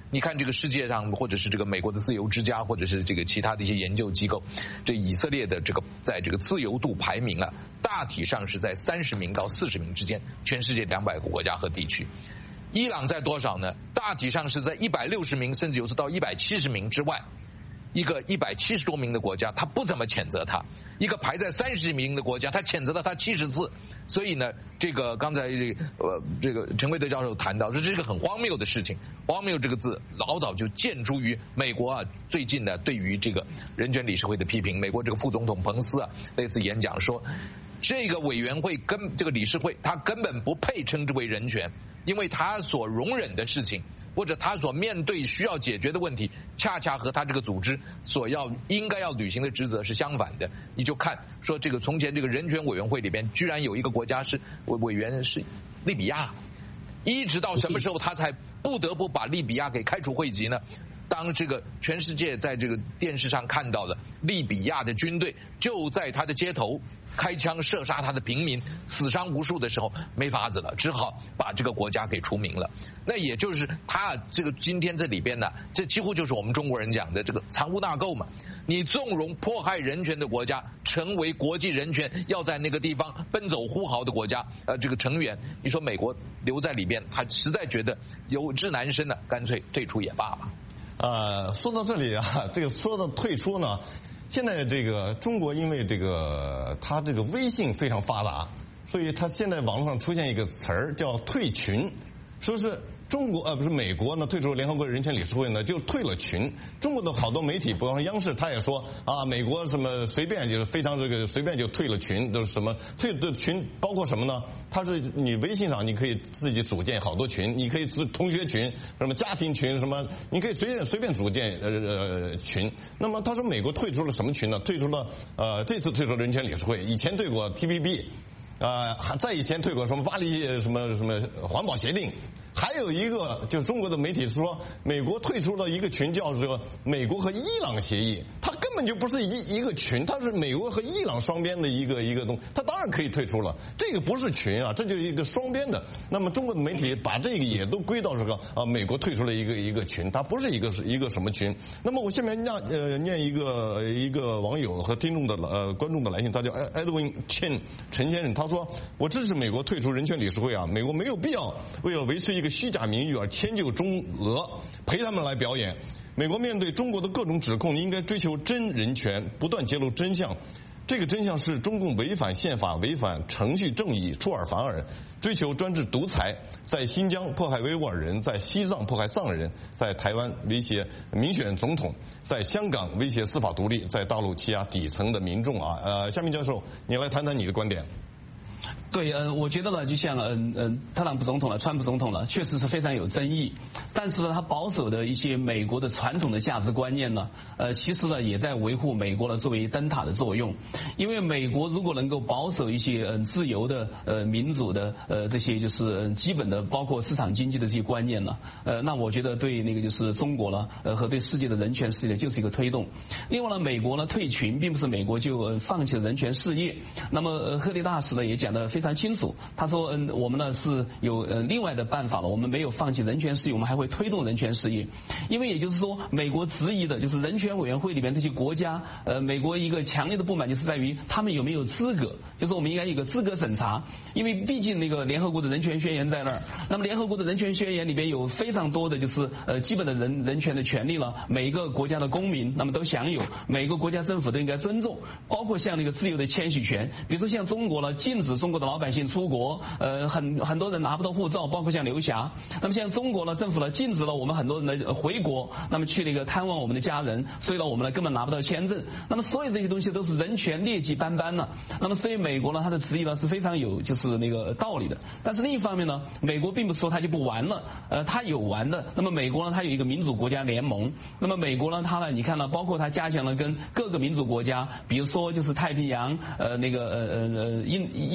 你看这个世界上，或者是这个美国的自由之家，或者是这个其他的一些研究机构，这以色列的这个在这个自由度排名啊，大体上是在30名到40名之间，全世界200个国家和地区。伊朗在多少呢？大体上是在160名，甚至有时到170名之外。一个170多名的国家，他不怎么谴责他；一个排在30名的国家，他谴责了他70次。所以呢，这个刚才这个陈贵德教授谈到，说这是个很荒谬的事情。荒谬这个字老早就见诸于美国啊，最近呢对于这个人权理事会的批评，美国这个副总统彭斯啊类似演讲说，这个委员会跟这个理事会，他根本不配称之为人权，因为他所容忍的事情，或者他所面对需要解决的问题，恰恰和他这个组织所应该要履行的职责是相反的。你就看说这个从前这个人权委员会里边，居然有一个国家是委员是利比亚，一直到什么时候他才不得不把利比亚给开除会籍呢？当这个全世界在这个电视上看到的利比亚的军队就在他的街头开枪射杀他的平民，死伤无数的时候，没法子了，只好把这个国家给除名了。那也就是他这个今天这里边呢，这几乎就是我们中国人讲的这个藏污纳垢嘛。你纵容迫害人权的国家成为国际人权要在那个地方奔走呼号的国家这个成员，你说美国留在里边，他实在觉得有志难伸呢，干脆退出也罢了。 说到这里啊，这个说到退出呢，现在这个中国因为这个它这个微信非常发达，所以它现在网络上出现一个词儿叫退群，说是中国不是美国呢退出联合国人权理事会呢就退了群。中国的好多媒体，比方说央视，他也说啊，美国什么随便就是非常这个随便就退了群，都是什么退的群包括什么呢？它是你微信上你可以自己组建好多群，你可以同学群、什么家庭群什么，你可以随便组建群。那么他说美国退出了什么群呢？退出了这次退出人权理事会，以前退过 TPP。在以前退过什么巴黎什么环保协定，还有一个就是中国的媒体说美国退出了一个群叫做美国和伊朗协议，它根本就不是一个群，它是美国和伊朗双边的一个东西，它当然可以退出了，这个不是群啊，这就是一个双边的。那么中国的媒体把这个也都归到这个美国退出了一个群，它不是一个什么群。那么我下面念一个网友和听众的观众的来信，他叫 Edwin Chen 陈先生，他说我支持美国退出人权理事会啊，美国没有必要为了维持一个虚假名誉而迁就中俄，陪他们来表演。美国面对中国的各种指控，应该追求真人权，不断揭露真相。这个真相是中共违反宪法、违反程序正义、出尔反尔，追求专制独裁，在新疆迫害维吾尔人，在西藏迫害藏人，在台湾威胁民选总统，在香港威胁司法独立，在大陆欺压底层的民众啊。夏明教授，你来谈谈你的观点。 对，我觉得呢，就像特朗普总统了、川普总统了，确实是非常有争议。但是呢，他保守的一些美国的传统的价值观念呢，其实呢也在维护美国呢作为灯塔的作用。因为美国如果能够保守一些自由的民主的这些就是基本的包括市场经济的这些观念呢，那我觉得对那个就是中国呢和对世界的人权事业就是一个推动。另外呢，美国呢退群并不是美国就放弃了人权事业。那么赫利大使呢也讲得非常清楚，他说我们呢是有另外的办法了，我们没有放弃人权事业，我们还会推动人权事业。因为也就是说，美国质疑的就是人权委员会里面这些国家，美国一个强烈的不满就是在于他们有没有资格，就是我们应该有个资格审查。因为毕竟那个联合国的人权宣言在那儿，那么联合国的人权宣言里边有非常多的就是基本的人权的权利了，每一个国家的公民那么都享有，每个国家政府都应该尊重，包括像那个自由的迁徙权，比如说像中国呢禁止中国的老百姓出国，很多人拿不到护照，包括像刘霞。那么像中国呢，政府呢禁止了我们很多人的回国，那么去那个探望我们的家人，所以呢我们呢根本拿不到签证。那么所有这些东西都是人权劣迹斑斑了。那么所以美国呢，它的质疑呢是非常有就是那个道理的。但是另一方面呢，美国并不是说它就不玩了，它有玩的。那么美国呢，它有一个民主国家联盟。那么美国呢，它呢，你看呢，包括它加强了跟各个民主国家，比如说就是太平洋太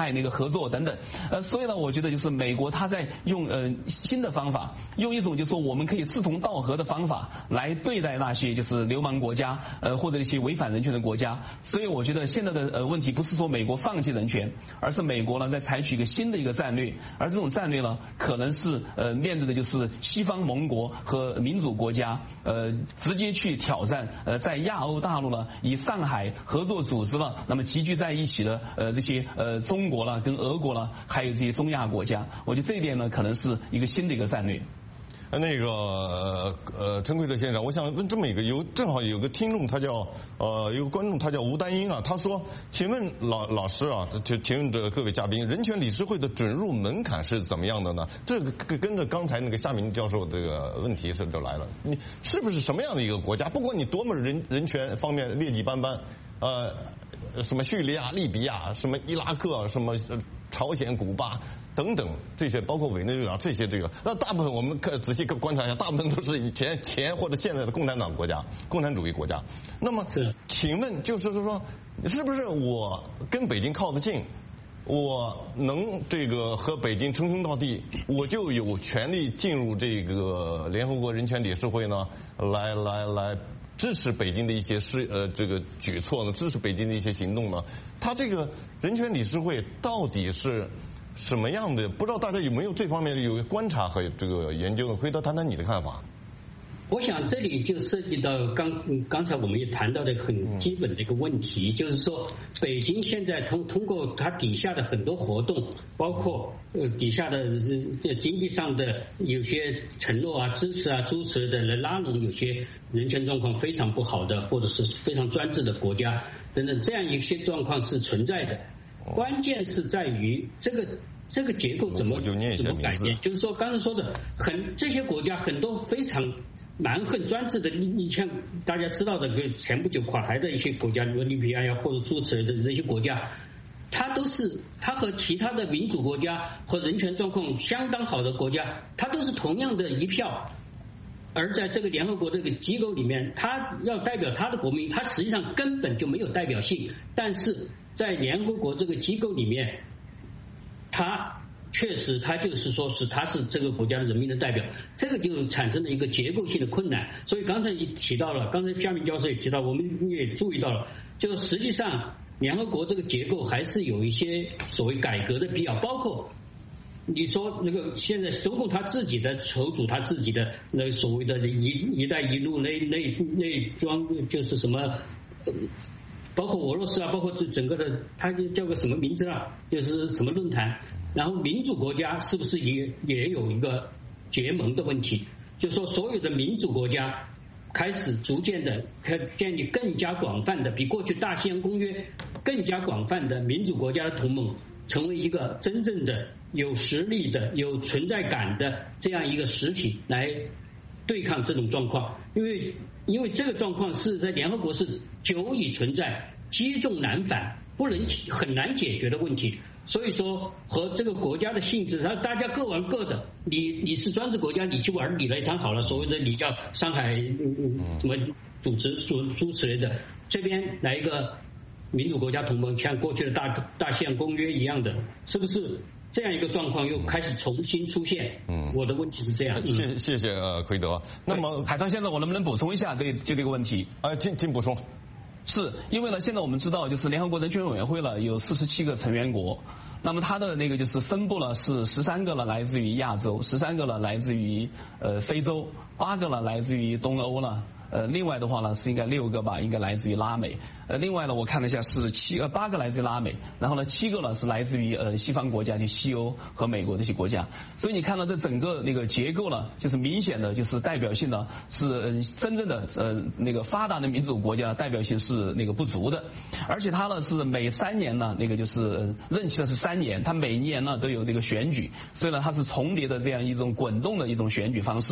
害那个合作等等。所以呢，我觉得就是美国他在用新的方法，用一种就是说我们可以志同道合的方法来对待那些就是流氓国家或者一些违反人权的国家。所以我觉得现在的问题不是说美国放弃人权，而是美国呢在采取一个新的一个战略，而这种战略呢可能是面对的就是西方盟国和民主国家直接去挑战在亚欧大陆呢以上海合作组织了那么集聚在一起的这些中国了跟俄国了还有这些中亚国家。我觉得这一点呢可能是一个新的一个战略。 那个陈奎德先生，我想问这么一个，正好有个听众，他叫有个观众，他叫吴丹英啊，他说，请问老师啊，就请问这各位嘉宾，人权理事会的准入门槛是怎么样的呢？这个跟着刚才那个夏明教授这个问题就来了，你是不是什么样的一个国家？不管你多么人权方面劣迹斑斑，什么叙利亚、利比亚，什么伊拉克，什么朝鲜、古巴等等这些，包括委内瑞拉这些那大部分我们仔细观察一下，大部分都是以前或者现在的共产党国家、共产主义国家。那么，请问就是说，是不是我跟北京靠得近，我能和北京称兄道弟，我就有权利进入这个联合国人权理事会呢？来支持北京的一些举措呢？支持北京的一些行动呢？他这个人权理事会到底是什么样的？不知道大家有没有这方面有观察和这个研究呢？奎德谈谈你的看法。 我想这里就涉及到刚才我们也谈到的很基本的一个问题，就是说北京现在通过它底下的很多活动，包括底下的经济上的有些承诺啊、支持啊、诸此的来拉拢有些人权状况非常不好的或者是非常专制的国家等等，这样一些状况是存在的。关键是在于这个结构怎么改变，就是说刚才说的这些国家很多非常蛮横专制的，你像大家知道的前不久垮台的一些国家，比如利比亚呀或者诸此类的这些国家，它和其他的民主国家和人权状况相当好的国家，它都是同样的一票。而在这个联合国这个机构里面，他要代表他的国民，他实际上根本就没有代表性。但是在联合国这个机构里面，他确实他就是说是他是这个国家的人民的代表，这个就产生了一个结构性的困难。所以刚才也提到了，刚才夏明教授也提到，我们也注意到了，就实际上联合国这个结构还是有一些所谓改革的必要，包括你说那个现在中共他自己的筹组他自己的那所谓的一带一路内装，就是什么包括俄罗斯啊，包括整个的它叫个什么名字啊，就是什么论坛。然后民主国家是不是也有一个结盟的问题，就是说所有的民主国家开始逐渐的建立更加广泛的，比过去大西洋公约更加广泛的民主国家的同盟，成为一个真正的有实力的、有存在感的这样一个实体来对抗这种状况。因为这个状况是在联合国是久已存在、积重难返、很难解决的问题。所以说和这个国家的性质，大家各玩各的，你是专制国家，你去玩你来谈好了，所谓的你叫上海什么组织诸此类的，这边来一个民主国家同盟，像过去的大西洋公约一样的，是不是这样一个状况又开始重新出现？我的问题是这样。 谢谢奎德。那么海涛先生，我能不能补充一下就这个问题？ 请补充。 是因为呢，现在我们知道，就是联合国人权委员会了有47个成员国，那么它的那个就是分布了是13个了来自于亚洲，13个了来自于非洲，8个了来自于东欧了。另外的话呢是应该6个吧，应该来自于拉美。另外呢我看了一下是8个来自于拉美，然后呢7个呢是来自于西方国家，就西欧和美国这些国家。所以你看到这整个那个结构呢，就是明显的就是代表性呢是真正的那个发达的民主国家代表性是那个不足的，而且它呢是每3年呢那个就是任期的是3年，它每年呢都有这个选举，所以呢它是重叠的这样一种滚动的一种选举方式。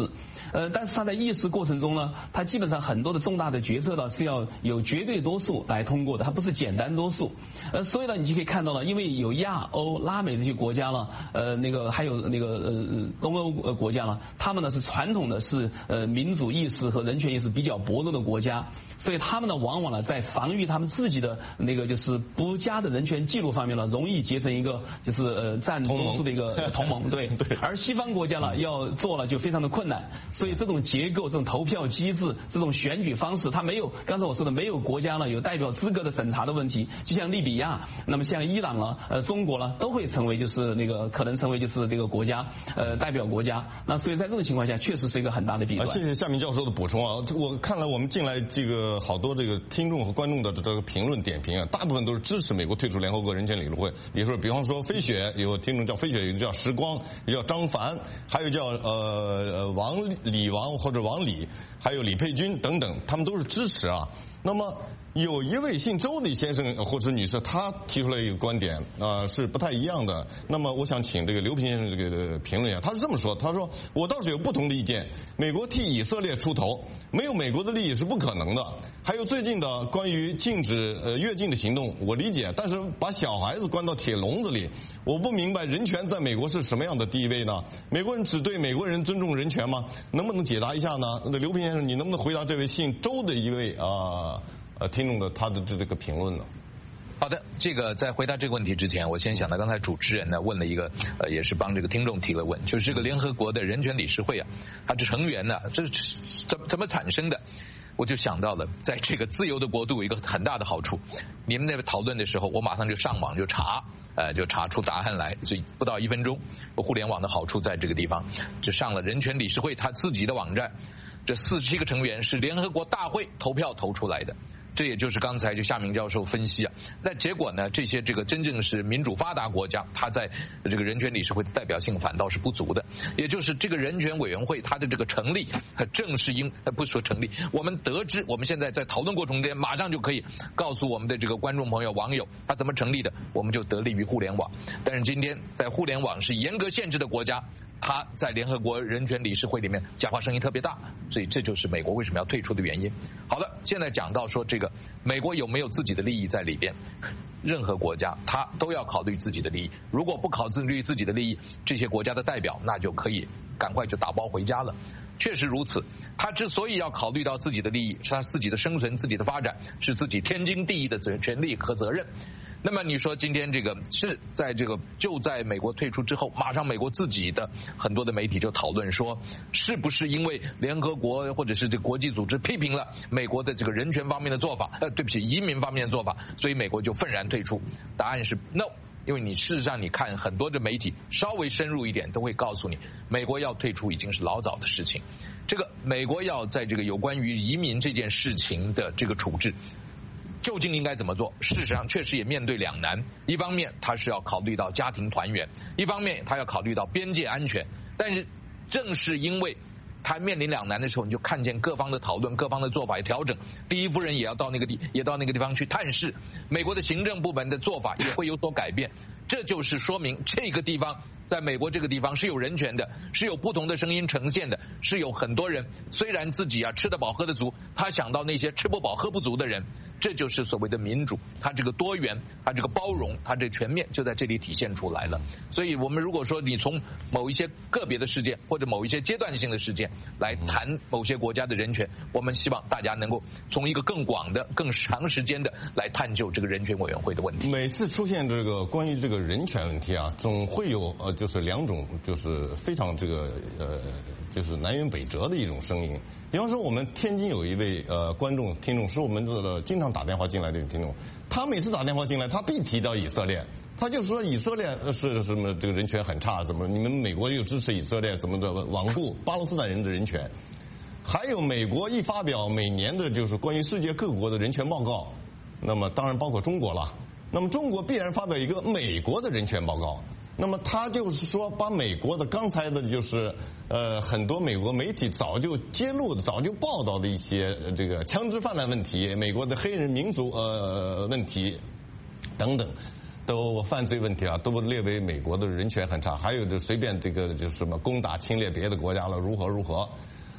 但是他在议事过程中呢，他基本上很多的重大的决策呢是要有绝对多数来通过的，它不是简单多数。所以呢，你就可以看到了，因为有亚欧、拉美这些国家了，还有东欧国家了，他们呢是传统的是民主意识和人权意识比较薄弱的国家，所以他们呢往往呢在防御他们自己的就是不佳的人权记录方面呢，容易结成一个就是占多数的一个同盟，对。而西方国家呢要做了就非常的困难，所以这种结构、这种投票机制、这种选举方式，它没有刚才我说的没有国家呢有代表资格的审查的问题，就像利比亚，那么像伊朗了、中国了，都会成为就是可能成为就是这个国家代表国家。那所以在这种情况下，确实是一个很大的弊端。 谢谢夏明教授的补充啊！我看了我们进来这个好多这个听众和观众的这个评论点评啊，大部分都是支持美国退出联合国人权理事会。比方说飞雪，有听众叫飞雪，有叫时光，有叫张凡，还有叫李王或者王李，还有李佩君等等，他们都是支持啊。那么有一位姓周的先生或者女士，他提出了一个观点是不太一样的。那么我想请这个刘平先生这个评论一下，他是这么说，他说我倒是有不同的意见，美国替以色列出头，没有美国的利益是不可能的。还有最近的关于禁止越境的行动，我理解，但是把小孩子关到铁笼子里，我不明白人权在美国是什么样的地位呢？美国人只对美国人尊重人权吗？能不能解答一下呢？那刘平先生，你能不能回答这位姓周的一位听众的他的这个评论呢？ 好的，这个在回答这个问题之前，我先想到刚才主持人呢问了一个也是帮这个听众提了问，就是这个联合国的人权理事会啊，它的成员呢这是怎么产生的？我就想到了，在这个自由的国度有一个很大的好处，你们那边讨论的时候，我马上就上网就查，就查出答案来，所以不到1分钟，互联网的好处在这个地方，就上了人权理事会他自己的网站，这47个成员是联合国大会投票投出来的。这也就是刚才就夏明教授分析啊，那结果呢，这些真正是民主发达国家，它在这个人权理事会的代表性反倒是不足的。也就是这个人权委员会它的这个成立，正是不说成立，我们得知我们现在在讨论过程中间，马上就可以告诉我们的这个观众朋友、网友，它怎么成立的，我们就得力于互联网。但是今天在互联网是严格限制的国家，他在联合国人权理事会里面讲话声音特别大，所以这就是美国为什么要退出的原因。好了，现在讲到说这个美国有没有自己的利益在里边，任何国家他都要考虑自己的利益，如果不考虑自己的利益，这些国家的代表那就可以赶快就打包回家了。确实如此，他之所以要考虑到自己的利益，是他自己的生存、自己的发展，是自己天经地义的权利和责任。那么你说今天这个是在这个就在美国退出之后，马上美国自己的很多的媒体就讨论说，是不是因为联合国或者是这个国际组织批评了美国的这个人权方面的做法，对不起，移民方面的做法，所以美国就愤然退出？答案是 no。因为你事实上你看很多的媒体稍微深入一点都会告诉你，美国要退出已经是老早的事情。这个美国要在这个有关于移民这件事情的这个处置究竟应该怎么做，事实上确实也面对两难，一方面它是要考虑到家庭团圆，一方面它要考虑到边界安全。但是正是因为他面临两难的时候，你就看见各方的讨论、各方的做法也调整。第一夫人也要到那个地方去探视，美国的行政部门的做法也会有所改变。这就是说明这个地方，在美国这个地方是有人权的，是有不同的声音呈现的，是有很多人虽然自己吃得饱喝得足，他想到那些吃不饱喝不足的人。这就是所谓的民主，它这个多元，它这个包容，它这全面就在这里体现出来了。所以我们如果说你从某一些个别的事件或者某一些阶段性的事件来谈某些国家的人权，我们希望大家能够从一个更广的、更长时间的来探究这个人权委员会的问题。 每次出现这个关于这个人权问题啊，总会有就是两种就是非常这个就是南辕北辙的一种声音。比方说我们天津有一位观众听众，是我们这个经常打电话进来的听众，他每次打电话进来，他必提到以色列，他就说以色列是什么这个人权很差，怎么你们美国又支持以色列，怎么的罔顾巴勒斯坦人的人权。还有美国一发表每年的就是关于世界各国的人权报告，那么当然包括中国了，那么中国必然发表一个美国的人权报告。那么他就是说把美国的刚才的就是很多美国媒体早就揭露的、早就报道的一些这个枪支泛滥问题、美国的黑人民族问题等等，都犯罪问题啊，都列为美国的人权很差。还有就随便这个就是什么攻打侵略别的国家了，如何。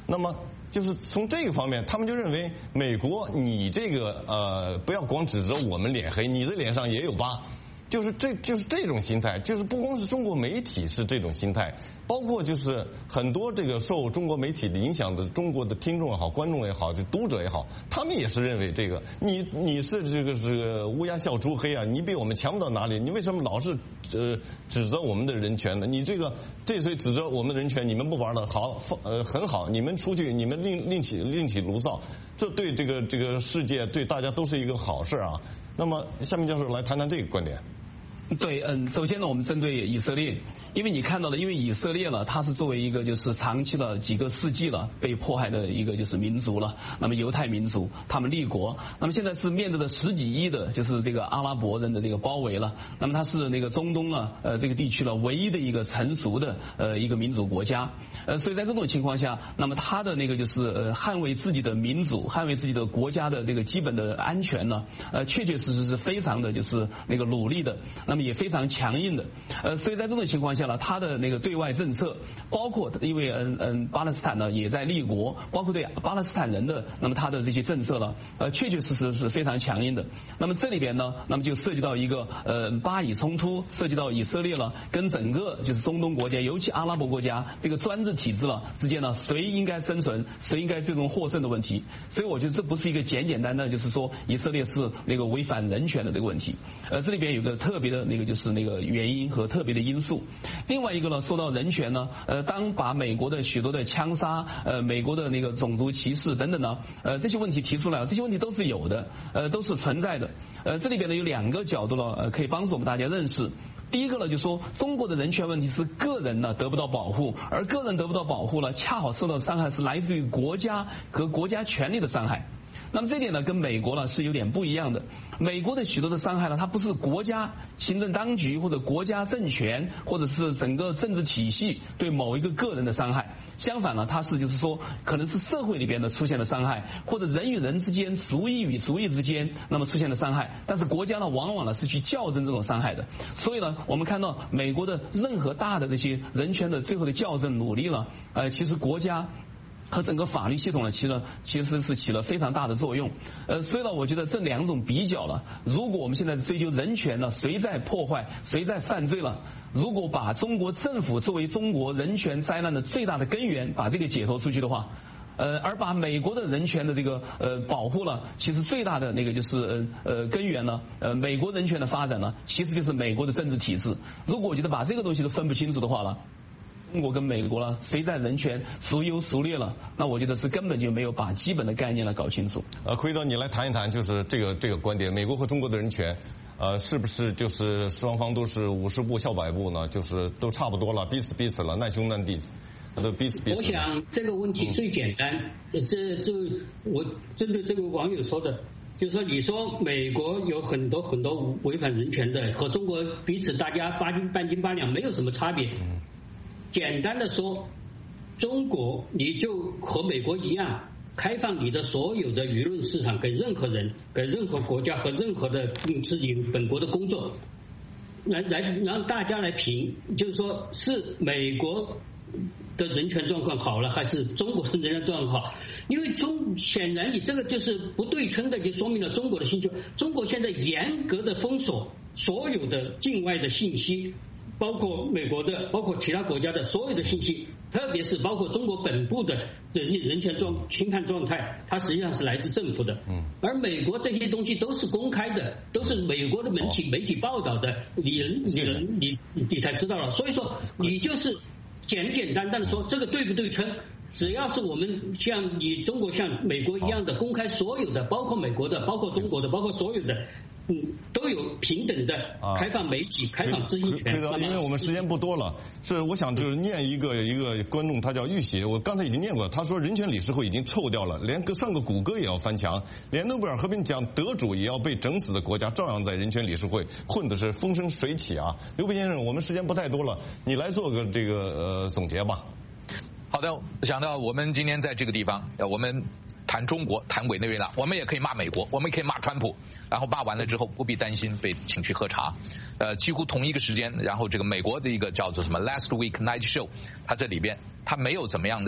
那么就是从这个方面，他们就认为美国你这个不要光指责我们脸黑，你的脸上也有疤。就是这种心态，就是不光是中国媒体是这种心态，包括就是很多这个受中国媒体的影响的中国的听众也好、观众也好、就读者也好，他们也是认为这个你是这个乌鸦笑猪黑啊，你比我们强不到哪里，你为什么老是指责我们的人权呢？你这所以指责我们的人权，你们不玩的好很好，你们出去你们另起炉灶，这对这个世界对大家都是一个好事啊。那么下面教授来谈谈这个观点。 对，首先呢，我们针对以色列，因为你看到了，因为以色列呢，它是作为一个就是长期的几个世纪了被迫害的一个就是民族了，那么犹太民族，他们立国，那么现在是面对着10几亿的就是这个阿拉伯人的这个包围了，那么它是那个中东啊这个地区了唯一的一个成熟的一个民主国家，所以在这种情况下，那么它的那个就是捍卫自己的民主、捍卫自己的国家的这个基本的安全呢，确确实实是非常的就是那个努力的。那么也非常强硬的，所以在这种情况下呢，他的那个对外政策，包括因为巴勒斯坦呢也在立国，包括对巴勒斯坦人的，那么他的这些政策呢，确确实实是非常强硬的。那么这里边呢，那么就涉及到一个巴以冲突，涉及到以色列了跟整个就是中东国家，尤其阿拉伯国家这个专制体制了之间呢，谁应该生存，谁应该最终获胜的问题。所以我觉得这不是一个简单的就是说以色列是那个违反人权的这个问题，这里边有个特别的那个就是那个原因和特别的因素。另外一个呢，说到人权呢，当把美国的许多的枪杀，美国的那个种族歧视等等呢，这些问题提出来了，这些问题都是有的，都是存在的。这里边呢有2个角度呢，可以帮助我们大家认识。第一个呢，就说中国的人权问题是个人呢得不到保护，而个人得不到保护呢，恰好受到伤害是来自于国家和国家权力的伤害。那么这点呢，跟美国呢是有点不一样的。美国的许多的伤害呢，它不是国家行政当局或者国家政权或者是整个政治体系对某一个个人的伤害，相反呢，它是就是说可能是社会里边的出现的伤害，或者人与人之间、族裔与族裔之间那么出现的伤害。但是国家呢，往往呢是去校正这种伤害的。所以呢，我们看到美国的任何大的这些人权的最后的校正努力了，其实国家和整个法律系统呢，其实是起了非常大的作用。所以呢，我觉得这2种比较了，如果我们现在追求人权呢，谁在破坏，谁在犯罪了？如果把中国政府作为中国人权灾难的最大的根源，把这个解脱出去的话，而把美国的人权的这个保护了，其实最大的那个就是根源呢，美国人权的发展呢，其实就是美国的政治体制。如果我觉得把这个东西都分不清楚的话了，中国跟美国了，谁在人权孰优孰劣了？那我觉得是根本就没有把基本的概念来搞清楚。 奎德，你来谈一谈，就是这个观点，美国和中国的人权，是不是就是双方都是50步笑百步呢？就是都差不多了，彼此了，难兄难弟，都彼此。 我想这个问题最简单，我针对这个网友说的。就是说，你说美国有很多违反人权的，和中国彼此大家半斤八两，没有什么差别。简单的说，中国你就和美国一样，开放你的所有的舆论市场给任何人、给任何国家和任何的自己本国的公众，来让大家来评，就是说是美国的人权状况好了，还是中国的人权状况好？因为显然你这个就是不对称的，就说明了中国的心情。中国现在严格的封锁所有的境外的信息，包括美国的，包括其他国家的所有的信息，特别是包括中国本部的人权侵犯状态，它实际上是来自政府的。而美国这些东西都是公开的，都是美国的媒体报道的，你才知道了。所以说，你就是简单的说这个对不对称？只要是我们像中国像美国一样的公开所有的，包括美国的，包括中国的，包括所有的，都有平等的开放媒体、开放知情权。 因为我们时间不多了，我想就是念一个观众，他叫玉玺，我刚才已经念过了。他说人权理事会已经臭掉了，连上个谷歌也要翻墙，连诺贝尔和平奖得主也要被整死的国家，照样在人权理事会混的是风生水起啊！刘培先生，我们时间不太多了，你来做个这个总结吧。 好的，想到我们今天在这个地方，我们谈中国，谈委内瑞拉，我们也可以骂美国，我们也可以骂川普，然后骂完了之后不必担心被请去喝茶。几乎同一个时间，然后这个美国的一个叫做什么 Last Week Night Show， 它这里边它没有怎么样的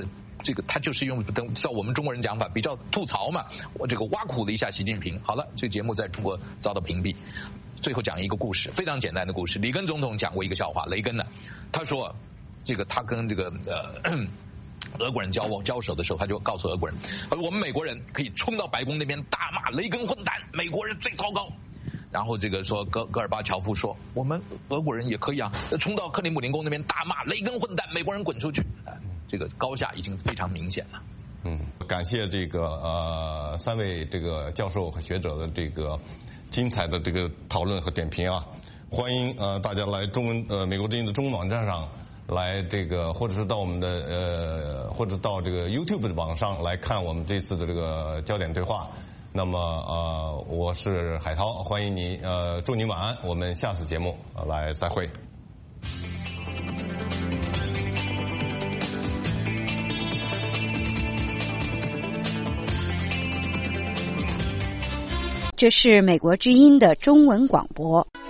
这个他就是用照我们中国人讲法比较吐槽嘛，我这个挖苦了一下习近平。好了，这个节目在中国遭到屏蔽。最后讲一个故事，非常简单的故事。里根总统讲过一个笑话，雷根呢，他说这个他跟这个俄国人交手的时候，他就告诉俄国人，他说我们美国人可以冲到白宫那边大骂雷根混蛋，美国人最糟糕。然后这个说戈尔巴乔夫说，我们俄国人也可以啊，冲到克里姆林宫那边大骂雷根混蛋，美国人滚出去。这个高下已经非常明显了。 感谢这个3位这个教授和学者的这个精彩的这个讨论和点评啊！欢迎大家来美国之音的中文网站上来这个，或者是到我们的或者到这个 YouTube 的网上来看我们这次的这个焦点对话。那么我是海涛，欢迎你祝你晚安，我们下次节目来再会。 这是美国之音的中文广播。